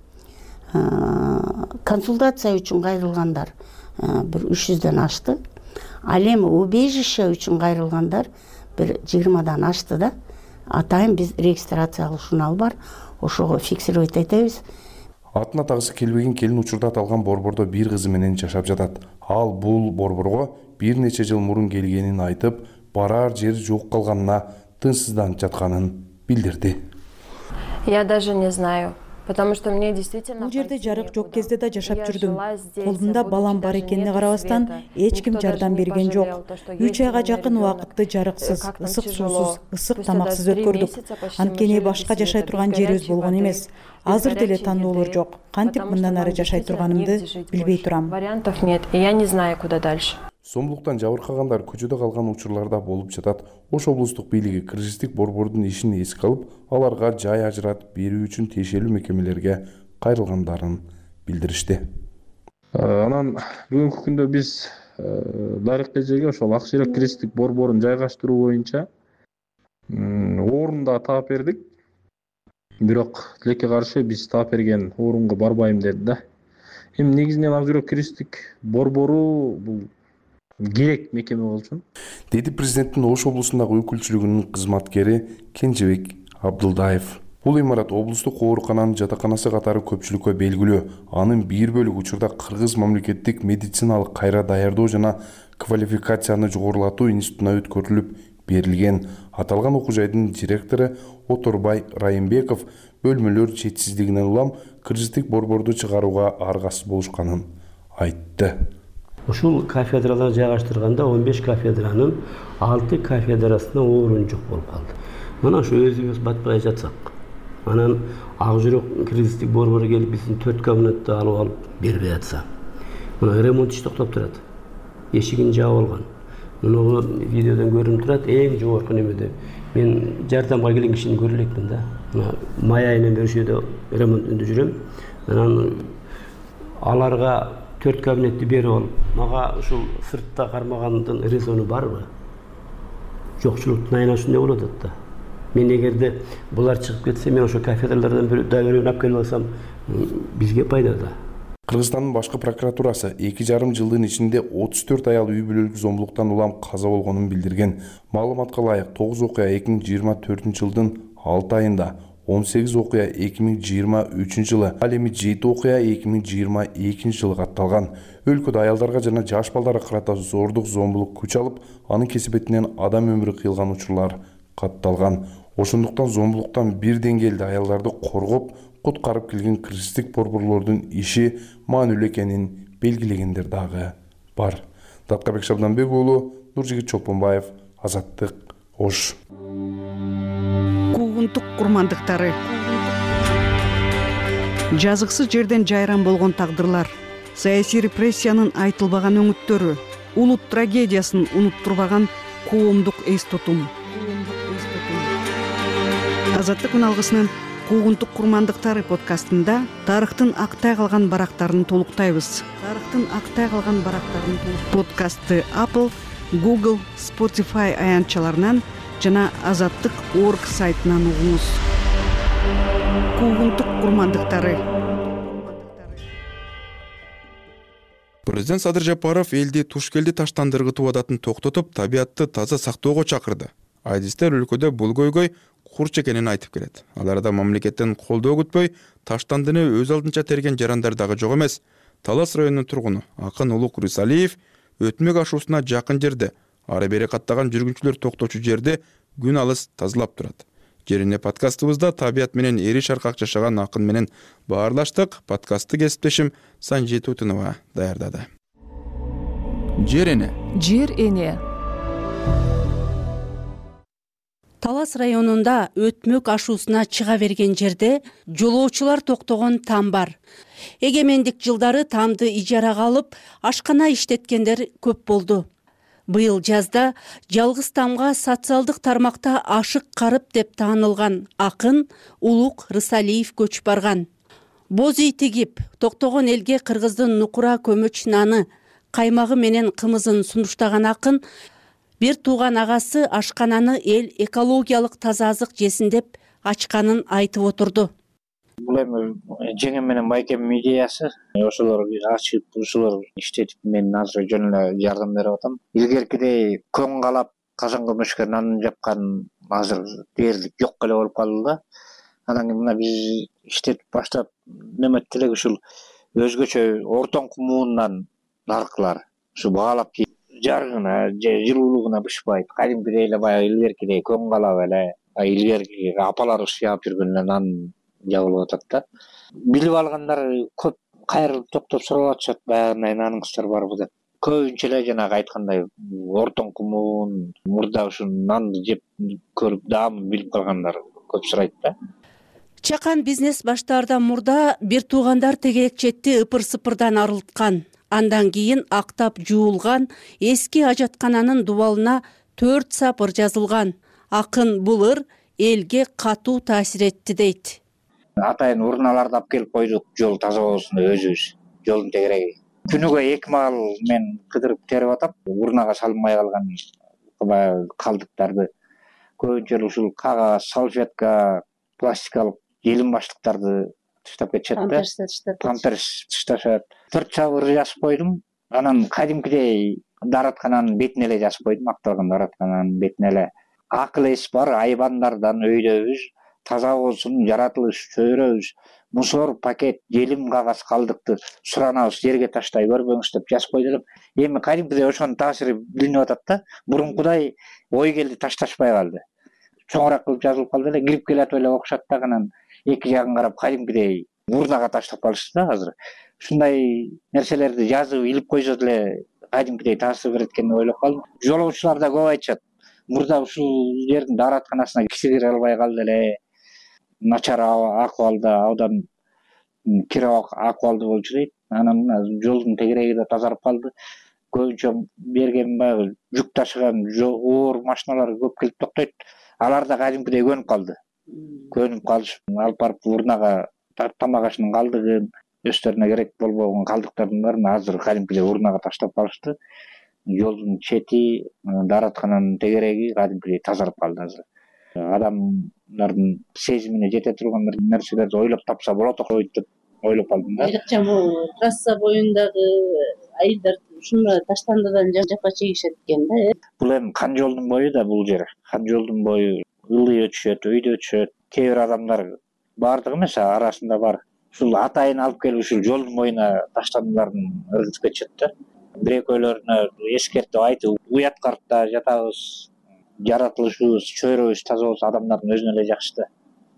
Консультация үчүн кайрылгандар бир үч жүздөн ашты. Ал эми убежище үчүн кайрылгандар бир жыйырмадан ашты да. Атайын биз регистрациялык журнал бар, ошого фиксировать этебиз. Атын атагысы келбеген келин учурда аталган борбордо бир кызы менен жашап жатат. Ал бул борборго бир нече жыл мурун келгенин айтып, барар жери жок калганына тынчсызданып жатканын билдирди. Я даже не знаю. Потому что мне действительно бул жерде жарык жок кезде да жашап жүрдүм. Колумда балам бар экенине карабастан эч ким жардам берген жок. үч айга жакын убакытты жарыксыз, ысык суусуз, ысык тамаксыз өткөрдүк. Анткени башка жашай турган жерибиз болгон эмес. Азыр деле тандоолор жок. Кантип мындан ары жашай турганымды билбей турам. Вариантов нет, и я не знаю, куда дальше. Сомдуктан жабыркагандар көчөдө калган учурларда болуп жатат. Ош облустук бийлиги кризистик борбордун ишин эске алып, аларга жай ажыратып берүү үчүн тиешелүү мекемелерге кайрылгандарын билдиришти. Анан бүгүнкү күндө биз дарек эжеге ошол ак жүрөк кризистик борборун жайгаштыруу боюнча орун да таап бердик. Бирок тилекке каршы биз таап берген орунга барбайм деди да. Эми негизинен ак жүрөк кризистик борбору бул керек мекеме болчу, деди президенттин Ош облусундагы өкүлчүлүгүнүн кызматкери Кенжебек Абдылдаев. Бул имарат облустук оорукананын жатаканасы катары көпчүлүккө белгилүү. Анын бир бөлүгү учурда Кыргыз мамлекеттик медициналык кайра даярдоо жана квалификацияны жогорулатуу институтуна өткөрүлүп берилген. Аталган окуу жайдын директору Оторбай Райымбеков бөлмөлөр жетишсиздигинен улам кризистик борборду чыгарууга аргасыз болушканын айтты. Ушул кафедралар жайгаштырганда он беш кафедранын алты кафедрасына орун жок болуп калды. Мына ушу өзүбүз батпай жатсак, анан ак жүрөк кризистик борбору келип биздин төрт кабинетти алып алып бербей атса, мына ремонт иш токтоп турат. Эшигин жаап алган. Муну видеодон көрүнүп турат, эң жогорку немеде. Мен жардамга келген кишини көрө элекмин да. Мына май айынан бери ушерде ремонтунда жүрөм. Анан аларга төрт кабинетти берип алып, мага ушул сыртта кармагандын резону барбы? Жокчулуктун айынан ушундай болуп атат да. Мен эгерде булар чыгып кетсе, мен ошо кафедралардан бирөөнү алып келип алсам, бизге пайда да. Кыргызстандын башкы прокуратурасы эки жарым жылдын ичинде отуз төрт аял үй бүлөлүк зомбулуктан улам каза болгонун билдирген. Маалыматка ылайык, тогуз окуя эки миң жыйырма төртүнчү жылдын алты айында он сегиз окуя эки миң жыйырма үчүнчү жылы, ал эми жети окуя эки миң жыйырма экинчи жылы катталган. Өлкөдө аялдарга жана жаш балдарга карата зордук зомбулук күч алып, анын кесепетинен адам өмүрү кыйылган учурлар катталган. Ошондуктан зомбулуктан бир деңгээлде аялдарды коргоп, куткарып келген кыргызстык борборлордун иши маанилүү экенин белгилегендер дагы бар. Даткабек Шабданбек уулу, Нуржигит Чолпонбаев, Азаттык, Ош. Куугунтук курмандыктары. Жазыксыз жерден жайран болгон тагдырлар, саясий репрессиянын айтылбаган өңүттөрү, улут трагедиясын унуттурбаган коомдук эс тутум. Азаттык үналгысынын Куугунтук курмандыктары подкастында тарыхтын актай калган барактарын толуктайбыз. Тарыхтын актай калган барактарын подкастты Apple, Google, Spotify аянтчаларынан жана азаттык точка орг сайтынан угуңуз. Куугунтук курмандыктары. Президент Садыр Жапаров элди туш-келди таштандыргытуу адатын токтотуп, табиатты таза сактоого чакырды. Айдистер өлкөдө бул көйгөй курч экенин айтып келет. Аларда мамлекеттен колдоо күтпөй, таштандыны өз алдынча терген жарандар дагы жок эмес. Талас районунун тургуну Акын Улук Рысалиев өтмөк ашуусуна жакын жерде ары бери каттаган жүргүнчүлөр токточу жерде күн алыс тазалап турат. Жерине подкастыбызда табият менен эри шаркак жашаган акын менен баарлаштык. Подкастты кесиптешим Санжет Утунова даярдады. Жер эне. Жер эне. Талас районунда өтмөк ашуусуна чыга берген жерде жолоочулар токтогон там бар. Эгемендик жылдары тамды ижарага алып, ашкана иштеткендер көп болду. Быйыл жазда жалгыз тамга социалдык тармакта ашык карып деп таанылган акын Улук Рысалиев көчүп барган. Боз үй тигип, токтогон элге кыргыздын нукура көмөч наны, каймагы менен кымызын сунуштаган акын бир тууган агасы ашкананы эл экологиялык таза азык жесин деп ачканын айтып отурду. Бул эми жеңем менен байкемдин идеясы. Ошолор ачып, ошолор иштетип мен азыр жөн эле жардам берип атам. Илгеркидей көң калап казан көмөчкө нан жапкан азыр дээрлик жок эле болуп калды да. Анан кийин мына биз иштетип баштап неметти элек ушул өзгөчө ортон кумуунан наркылар ушу баалап жарыгына же жылуулугуна бышпайт. Кадимкидей эле баягы илгеркидей көң калап эле илгерки апалар сыяп жүргөн эле нан жабылып атат да. Билип алгандар көп кайрылып токтоп сурап атышат, баягындай наныңыздар барбы деп. Көбүнчө эле жанагы айткандай ортон кумуун мурда ушу нанды жеп көрүп даамын билип калгандар көп сурайт да. Чакан бизнес баштаардан мурда бир туугандар тегерекчетти ыпыр-сыпырдан арылткан. Андан кийин актап жуулган эски ажаткананын дубалына төрт сапыр жазылган. Акын бул ыр элге катуу таасир этти дейт. Атайын урналарды алып келип койдук, жол таза болсун деп өзүбүз. Жолдун тегереги. Күнүгө эки маал мен кыдырып терип атам. Урнага салынбай калган баягы калдыктарды. Көбүнчө ушул кагаз, салфетка, пластикалык желим баштыктарды таштап кетишет да. Памперс ташташат. Төрт чабыр жазып койдум. Анан кадимкидей даараткананын бетине эле жазып койдум, акталган даараткананын бетине эле. Акыл эс бар айбандардан өйдөбүз, таза болсун, жаратылыш чөйрөбүз, мусор, пакет, желим, кагаз калдыкты суранабыз, жерге таштай көрбөңүз деп жазып койдум. Эми кадимкидей ошонун таасири билинип атат да. Бурункудай ой келди ташташпай калды. Чоңураак кылып жазылып калды эле, кирип келатып эле окушат да, анан эки жагын карап кадимкидей урнага таштап калышты да азыр. Ушундай нерселерди жазып илип койсо деле кадимкидей таасир берет экен деп ойлоп калдым. Жолоочулар да көп айтышат. Мурда ушул жердин дааратканасына киши кире албай калды эле. Начар акыбалда, абдан кире акыбалда болчу дейт. Анан жолдун тегереги да тазарып калды. Көбүнчө берген баягы жүк ташыган оор машиналар көп келип токтойт. Алар да кадимкидей көнүп калды. Көнүп калышып, алып барып урнага тамак ашынын калдыгын, өздөрүнө керек болбогон калдыктардын баарын азыр кадимкидей урнага таштап калышты. Жолдун чети, даараткананын тегереги кадимкидей тазарып калды азыр. Адамдардын сезимине жете турган нерселерди ойлоп тапса болот окойт деп ойлоп калдым да. Айрыкча бул трасса боюндагы айылдар ушундай таштандыдан жапа чегишет экен да. Бул эми Кан жолдун бою да бул жер. Кан жолдун бою ылый өтүшөт, өйдө өтүшөт. Кээ бир адамдар баардыгы эмес, арасында бар. Ушул атайын алып келип ушул жолдун боюна таштандыларын ыргытып кетишет да. Бир экөөлөрүнө эскертип айтып, уят картта жатабыз, жаратылышыбыз, чөйрөбүз таза болсо адамдардын өзүнө эле жакшы да.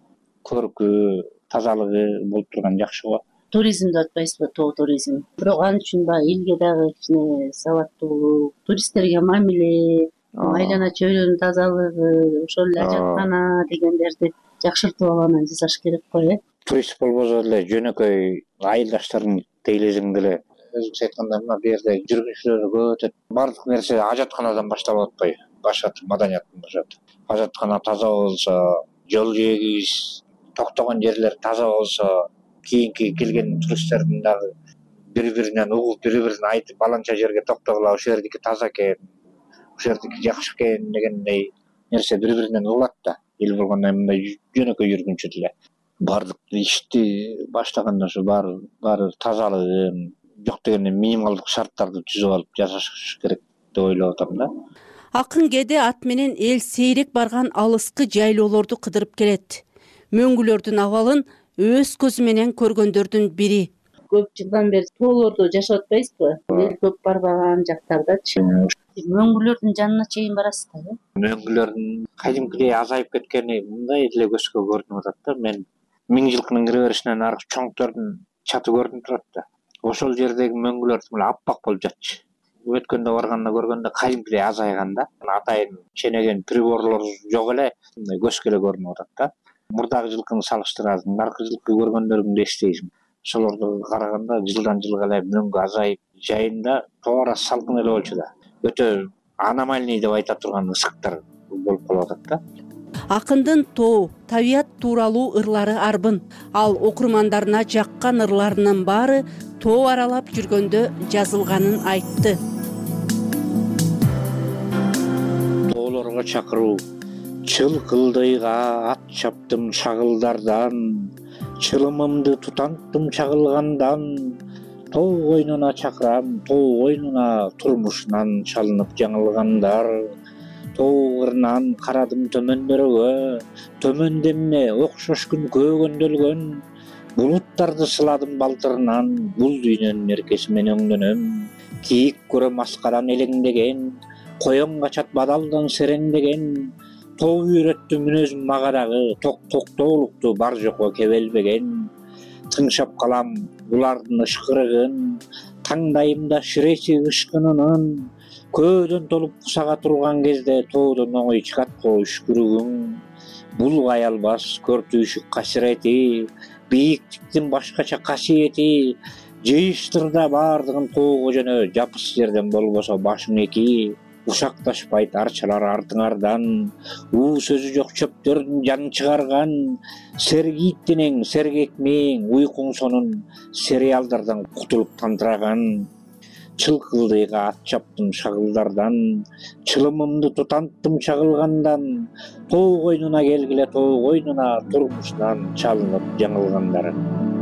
Көркү, тазалыгы болуп турган жакшы го. Туризм деп атпайсызбы, тоо туризм. Бирок ал үчүн баягы элге дагы кичине сабаттуулук, туристтерге мамиле, айлана чөйрөнүн тазалыгы, ошол эле ажаткана дегендерди жакшыртып алганы жасаш керек го, э. Турист болбосо деле жөнөкөй айылдаштарын тейлесең деле өзүңүз айткандай мына бу жерде жүргүнчүлөр көп өтөт. Бардык нерсе ажатканадан башталып атпайбы? Башат маданияттан башат. Ажаткана таза болсо, жол жээгибиз, токтогон жерлер таза болсо, кийинки келген туристтердин дагы бири-биринен угуп, бири-бирин айтып, баланча жерге токтогула, ошол жердики таза экен, ошол жердики жакшы экен дегендей нерсе бири-биринен угулат да. Эл болгондо мындай жөнөкөй жүргүнчү деле. Бардык ишти баштаганда ошо баары баары тазалыгын, жок дегенде минималдык шарттарды түзүп алып жашаш керек деп ойлоп атам да. Акын кээде ат менен эл сейрек барган алыскы жайлоолорду кыдырып келет. Мөңгүлөрдүн абалын өз көзү менен көргөндөрдүн бири. Көп жылдан бери тоолордо жашап атпайсызбы? Эл көп барбаган жактардачы. Мөңгүлөрдүн жанына чейин барасыз да. Мөңгүлөрдүн кадимкидей азайып кеткени мындай эле көзгө көрүнүп атат да. Мен миң жылкынын кире беришинен аркы чоңтордун чаты көрүнүп турат да. Ошол жердеги мөңгүлөр мына аппак болуп жатчы. Өткөндө барганда көргөндө кадимкидей азайган да. Атайын ченеген приборлор жок эле, мындай көзгө эле көрүнүп атат да. Мурдагы жылкыны салыштырасың, наркы жылкы көргөндөрүңдү эстейсиң. Ошолорду караганда жылдан жылга эле мөңгү азайып, жайында туура салкын эле болчу да. Өтө аномальный деп айта турган ысыктар болуп калып атат да. Акындын тоо, табият тууралуу ырлары арбын. Ал окурмандарына жаккан ырларынын баары тоо аралап жүргөндө жазылганын айтты. Тоолорго чакыруу. Чылкылдыйга ат чаптым шагылдардан, чылымымды тутанттым чагылгандан, тоо койнуна чакырам, тоо койнуна турмушунан чалынып жаңылгандар. Тоо ырынан карадым төмөндөргө, төмөндө эмне окшош күн көөгөндөлгөн, булуттарды сыладым балтырынан, бул дүйнөнүн эркеси мен өңдөнөм. Кийик көрөм аскадан элеңдеген, коен качат бадалдан сереңдеген, тоо үйрөттү мүнөзүм мага дагы, токтоолукту бар жокко кебелбеген. Тыңшап калам улардын ышкырыгын, таңдайымда ширеси ышкынынын, көөдөн толуп кусага турган кезде тоодон оңой чыгат го үшкүрүгүң. Бул аялбас көртүүшүк касирети, бийиктиктин башкача касиети, жыйыштырда баардыгын тоого жөнө, жапыс жерден болбосо башың эки. Ушакташпайт арчалар артыңардан, уу сөзү жок чөптөрдүн жанын чыгарган, сергийттинең, сергек мээң, уйкуң сонун сериалдардан кутулуп тантыраган. Чылкылдыйга ат чаптым шагылдардан, чылымымды тутанттым чагылгандан, тоо койнуна келгиле, тоо койнуна турмушунан чалынып жаңылгандар.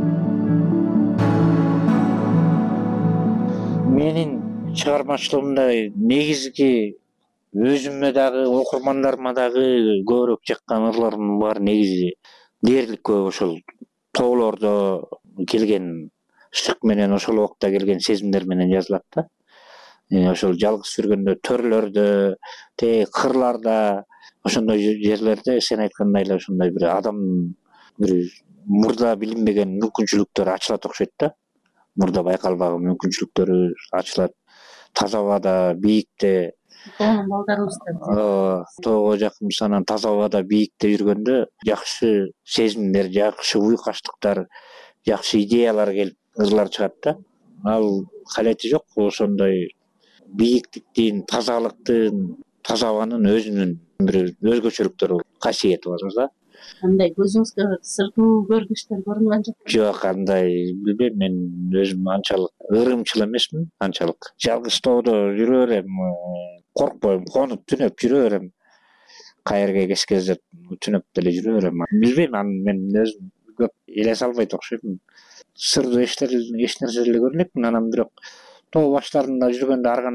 Менин чыгармачылыгымда негизги өзүмө дагы, окурмандарыма дагы көбүрөөк жаккан ырларымдын баары негизи дээрлик көп ошол тоолордо келген ышык менен, ошол убакта келген сезимдер менен жазылат да. Ошол жалгыз жүргөндө, төрлөрдө, те кырларда, ошондой жерлерде сен айткандай эле ошондой бир адамдын бир мурда билинбеген мүмкүнчүлүктөрү ачылат окшойт да. Мурда байкалбаган мүмкүнчүлүктөрү ачылат. Таза абада, бийикте, Тоонун балдарыбызда тоого жакынбыз, анан таза абада, бийикте жүргөндө жакшы сезимдер, жакшы уйкаштыктар, жакшы идеялар келип ырлар чыгат да. Ал калети жок, ошондой бийиктиктин, тазалыктын, таза абанын өзүнүн бир өзгөчөлүктөрү, касиети бар да. Андай көзүңүзгө сырдуу көрүнүштөр көрүнгөн жок? Жок, андай билбейм, мен өзүм анчалык ырымчыл эмесмин, анчалык. Жалгыз тоодо жүрө берем, коркпойм, конуп түнөп жүрө берем. Каерге кез кезде түнөп деле жүрө берем. Билбейм, аны мен өзүм көп эле салбайт окшойм. Сырдуу эч нерсе деле көрбөймүн, анан бирок тоо баштарында жүргөндө ар кандай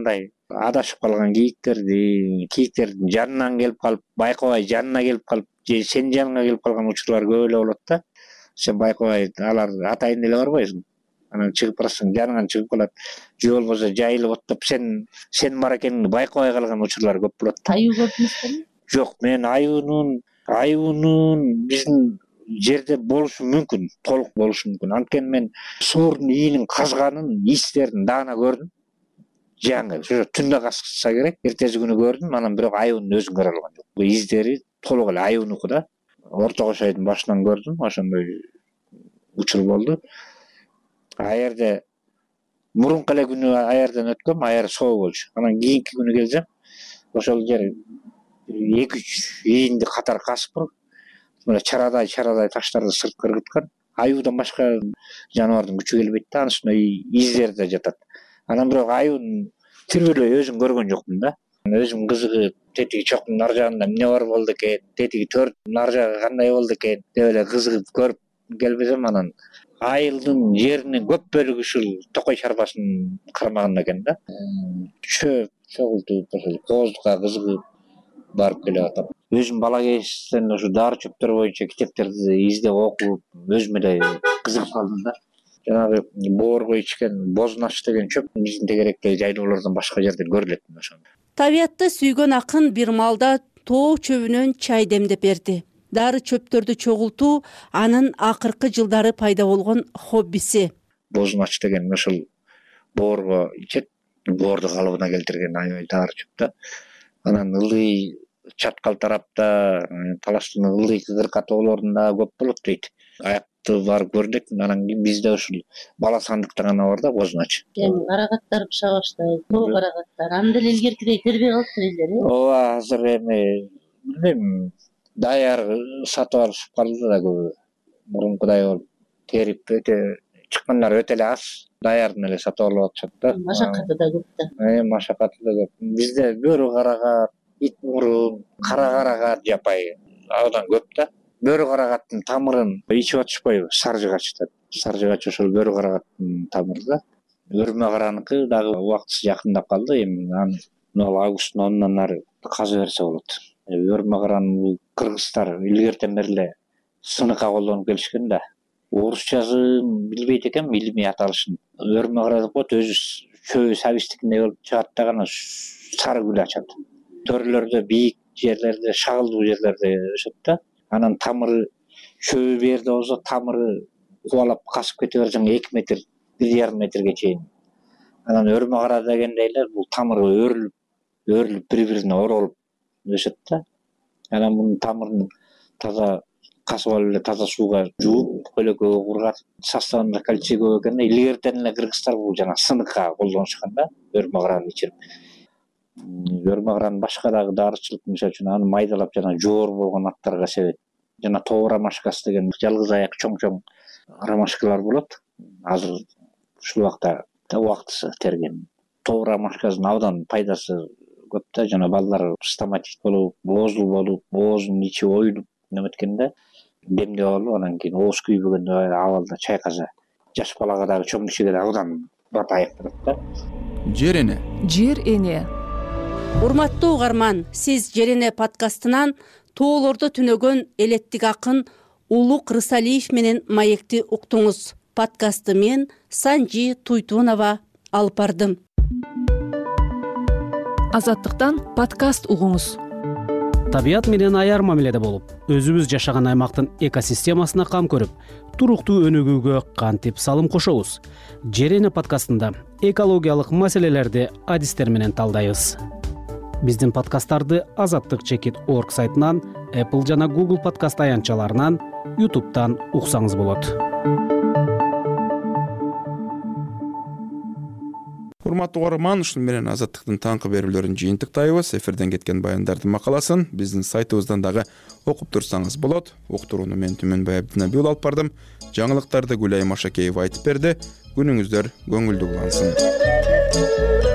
адашып калган кийиктерди кийиктердин жанынан келип калып байкабай жанына келип калып же сенин жаныңа келип калган учурлар көп эле болот да. Сен байкабай алар атайын эле барбайсың. Анан чыгып барасың, жаныңан чыгып калат. Же болбосо жайылып оттоп сен сен бар экениңди байкабай калган учурлар көп болот. Аюу көп эмеспи? Жок, мен аюунун аюунун биздин жерде болушу мүмкүн, толук болушу мүмкүн. Анткени мен соордун ийинин казганын, истерин даана көрдүм. Жаңы, ошо түндө казса керек, эртеси күнү көрдүм, анан бирок аюунун өзүн көрө алган жок. Бул издери толук эле аюунуку да. Орто Кош айдын башынан көрдүм, ошондой учур болду. Аерде мурунку эле күнү аерден өткөм, аер соо болчу. Анан кийинки күнү келсем, ошол жер эки үч ийинди катар касып, мына чарадай чарадай таштарды сыртка ыргыткан. Аюудан башка жаныбардын күчү келбейт да, анын үстүнө издер да жатат. Анан бирок аюун тирүүлөй өзүн көргөн жокмун да. Өзүм кызыгып, тетиги чоктун ар жагында эмне бар болду экен, тетиги төрттүн ар жагы кандай болду экен деп эле кызыгып көрүп келбесем, анан айылдын жеринин көп бөлүгү ушул Токой чарбасынын кармагында экен да. Чөп чогултуп, ошол кооздукка кызыгып барып келе атам. Өзүм бала кезден ушу дары чөптөр боюнча китептерди издеп окуп, өзүм эле кызыгып калдым да. Жанагы боорго ичкен бознач деген чөп биздин тегеректеги жайлоолордон башка жерде көрүлөт ошондо. Табиятты сүйгөн акын бир маалда тоо чөбүнөн чай демдеп берди. Дары чөптөрдү чогултуу анын акыркы жылдары пайда болгон хоббиси. Бознач деген ошол боорго ичет, боорду калыбына келтирген аябай дары чөп да. Анан ылдый чаткал тарапта, Талаштын ылдый кырка тоолорунда көп болот дейт. Аякты барып көрдүк, анан кийин бизде ушул бала сандыкта гана бар да бознач. Эми карагаттар пыша баштайт, тоо карагаттар. Анда эле илгеркидей тербей калыптыр элдер, э? Ооба, азыр эми билбейм, даяр сатып алышып калды да көбү. Мурункудай болуп терип өтө чыккандар өтө эле аз. Даярын эле сатып алып атышат да. Машакаты да көп да. Э, машакаты да көп. Бизде бөрү карагат, ит мурун, кара карагат жапайы абдан көп да. Бөрү карагаттын тамырын ичип атышпайбы? Саржыгач да. Саржыгач ошол бөрү карагаттын тамыры да. Өрмө караныкы дагы убактысы жакындап калды. Эми аны могул августтун онунан нары каза берсе болот. Өрмө караны бул кыргыздар илгертен бери эле сыныкка колдонуп келишкен да. Орусчасын билбейт экен, илимий аталышын. Өрмө кара деп коет, өзү чөбү сабистикиндей болуп чыгат да гана сары гүл ачат. Төрлөрдө, бийик жерлерде, шагылдуу жерлерде өсөт да. Анан тамыры чөбү бер жерде болсо, тамыры кубалап касып кете берсең эки метр, бир жарым метрге чейин. Анан өрмө кара дегендейлер бул тамыры өрүлүп, өрүлүп бири-бирине оролуп өсөт да. Анан мунун тамырын таза касып алып эле таза сууга жууп, көйнөккөгө кургатып, составында кальций көп экен. Илгертен эле кыргыздар бул жана сыныкка колдонушкан да, өрмө караны ичирип. Өрмө каранын башка дагы дарычылык, мисалы үчүн аны майдалап жана жоор болгон аттарга себет. Жана тоо ромашкасы деген жалгыз аяк чоң-чоң ромашкалар болот. Азыр ушул убакта убактысы терген. Тоо ромашкасынын абдан пайдасы көп да, жана балдар стоматит болуп, оозул болуп, оозунун ичи оюлуп неметкенде демдеп алып, анан кийин ооз күйбөгөндө абалда чайкаса, жаш балага дагы чоң кишиге дагы абдан бата айыктырат да. Жер эне. Жер эне. Урматтуу угарман, сиз Жер эне подкастынан тоолордо түнөгөн элеттик акын Улук Рысалиев менен маекти уктуңуз. Подкастты мен Санжи Туйтунова алып бардым. Азаттыктан подкаст угуңуз. Табият менен аяр мамиледе болуп, өзүбүз жашаган аймактын экосистемасына кам көрүп, туруктуу өнүгүүгө кантип салым кошобуз? Жер эне подкастында экологиялык маселелерди адистер менен талдайбыз. Биздин подкасттарды азаттык чекит точка орг сайтынан, Apple жана Google подкаст аянтчаларынан, YouTube'дан уксаңыз болот. Урматтуу угарман, ушун менен азаттыктын таңкы берүүлөрүн жыйынтыктайбыз. Эфирден кеткен баяндардын макаласын биздин сайтыбыздан дагы окуп турсаңыз болот. Уктурууну мен Түмөнбай Абдинабиул алып бардым. Жаңылыктарды Гүлай Машакеева айтып берди. Күнүңүздөр көңүлдүү улансын.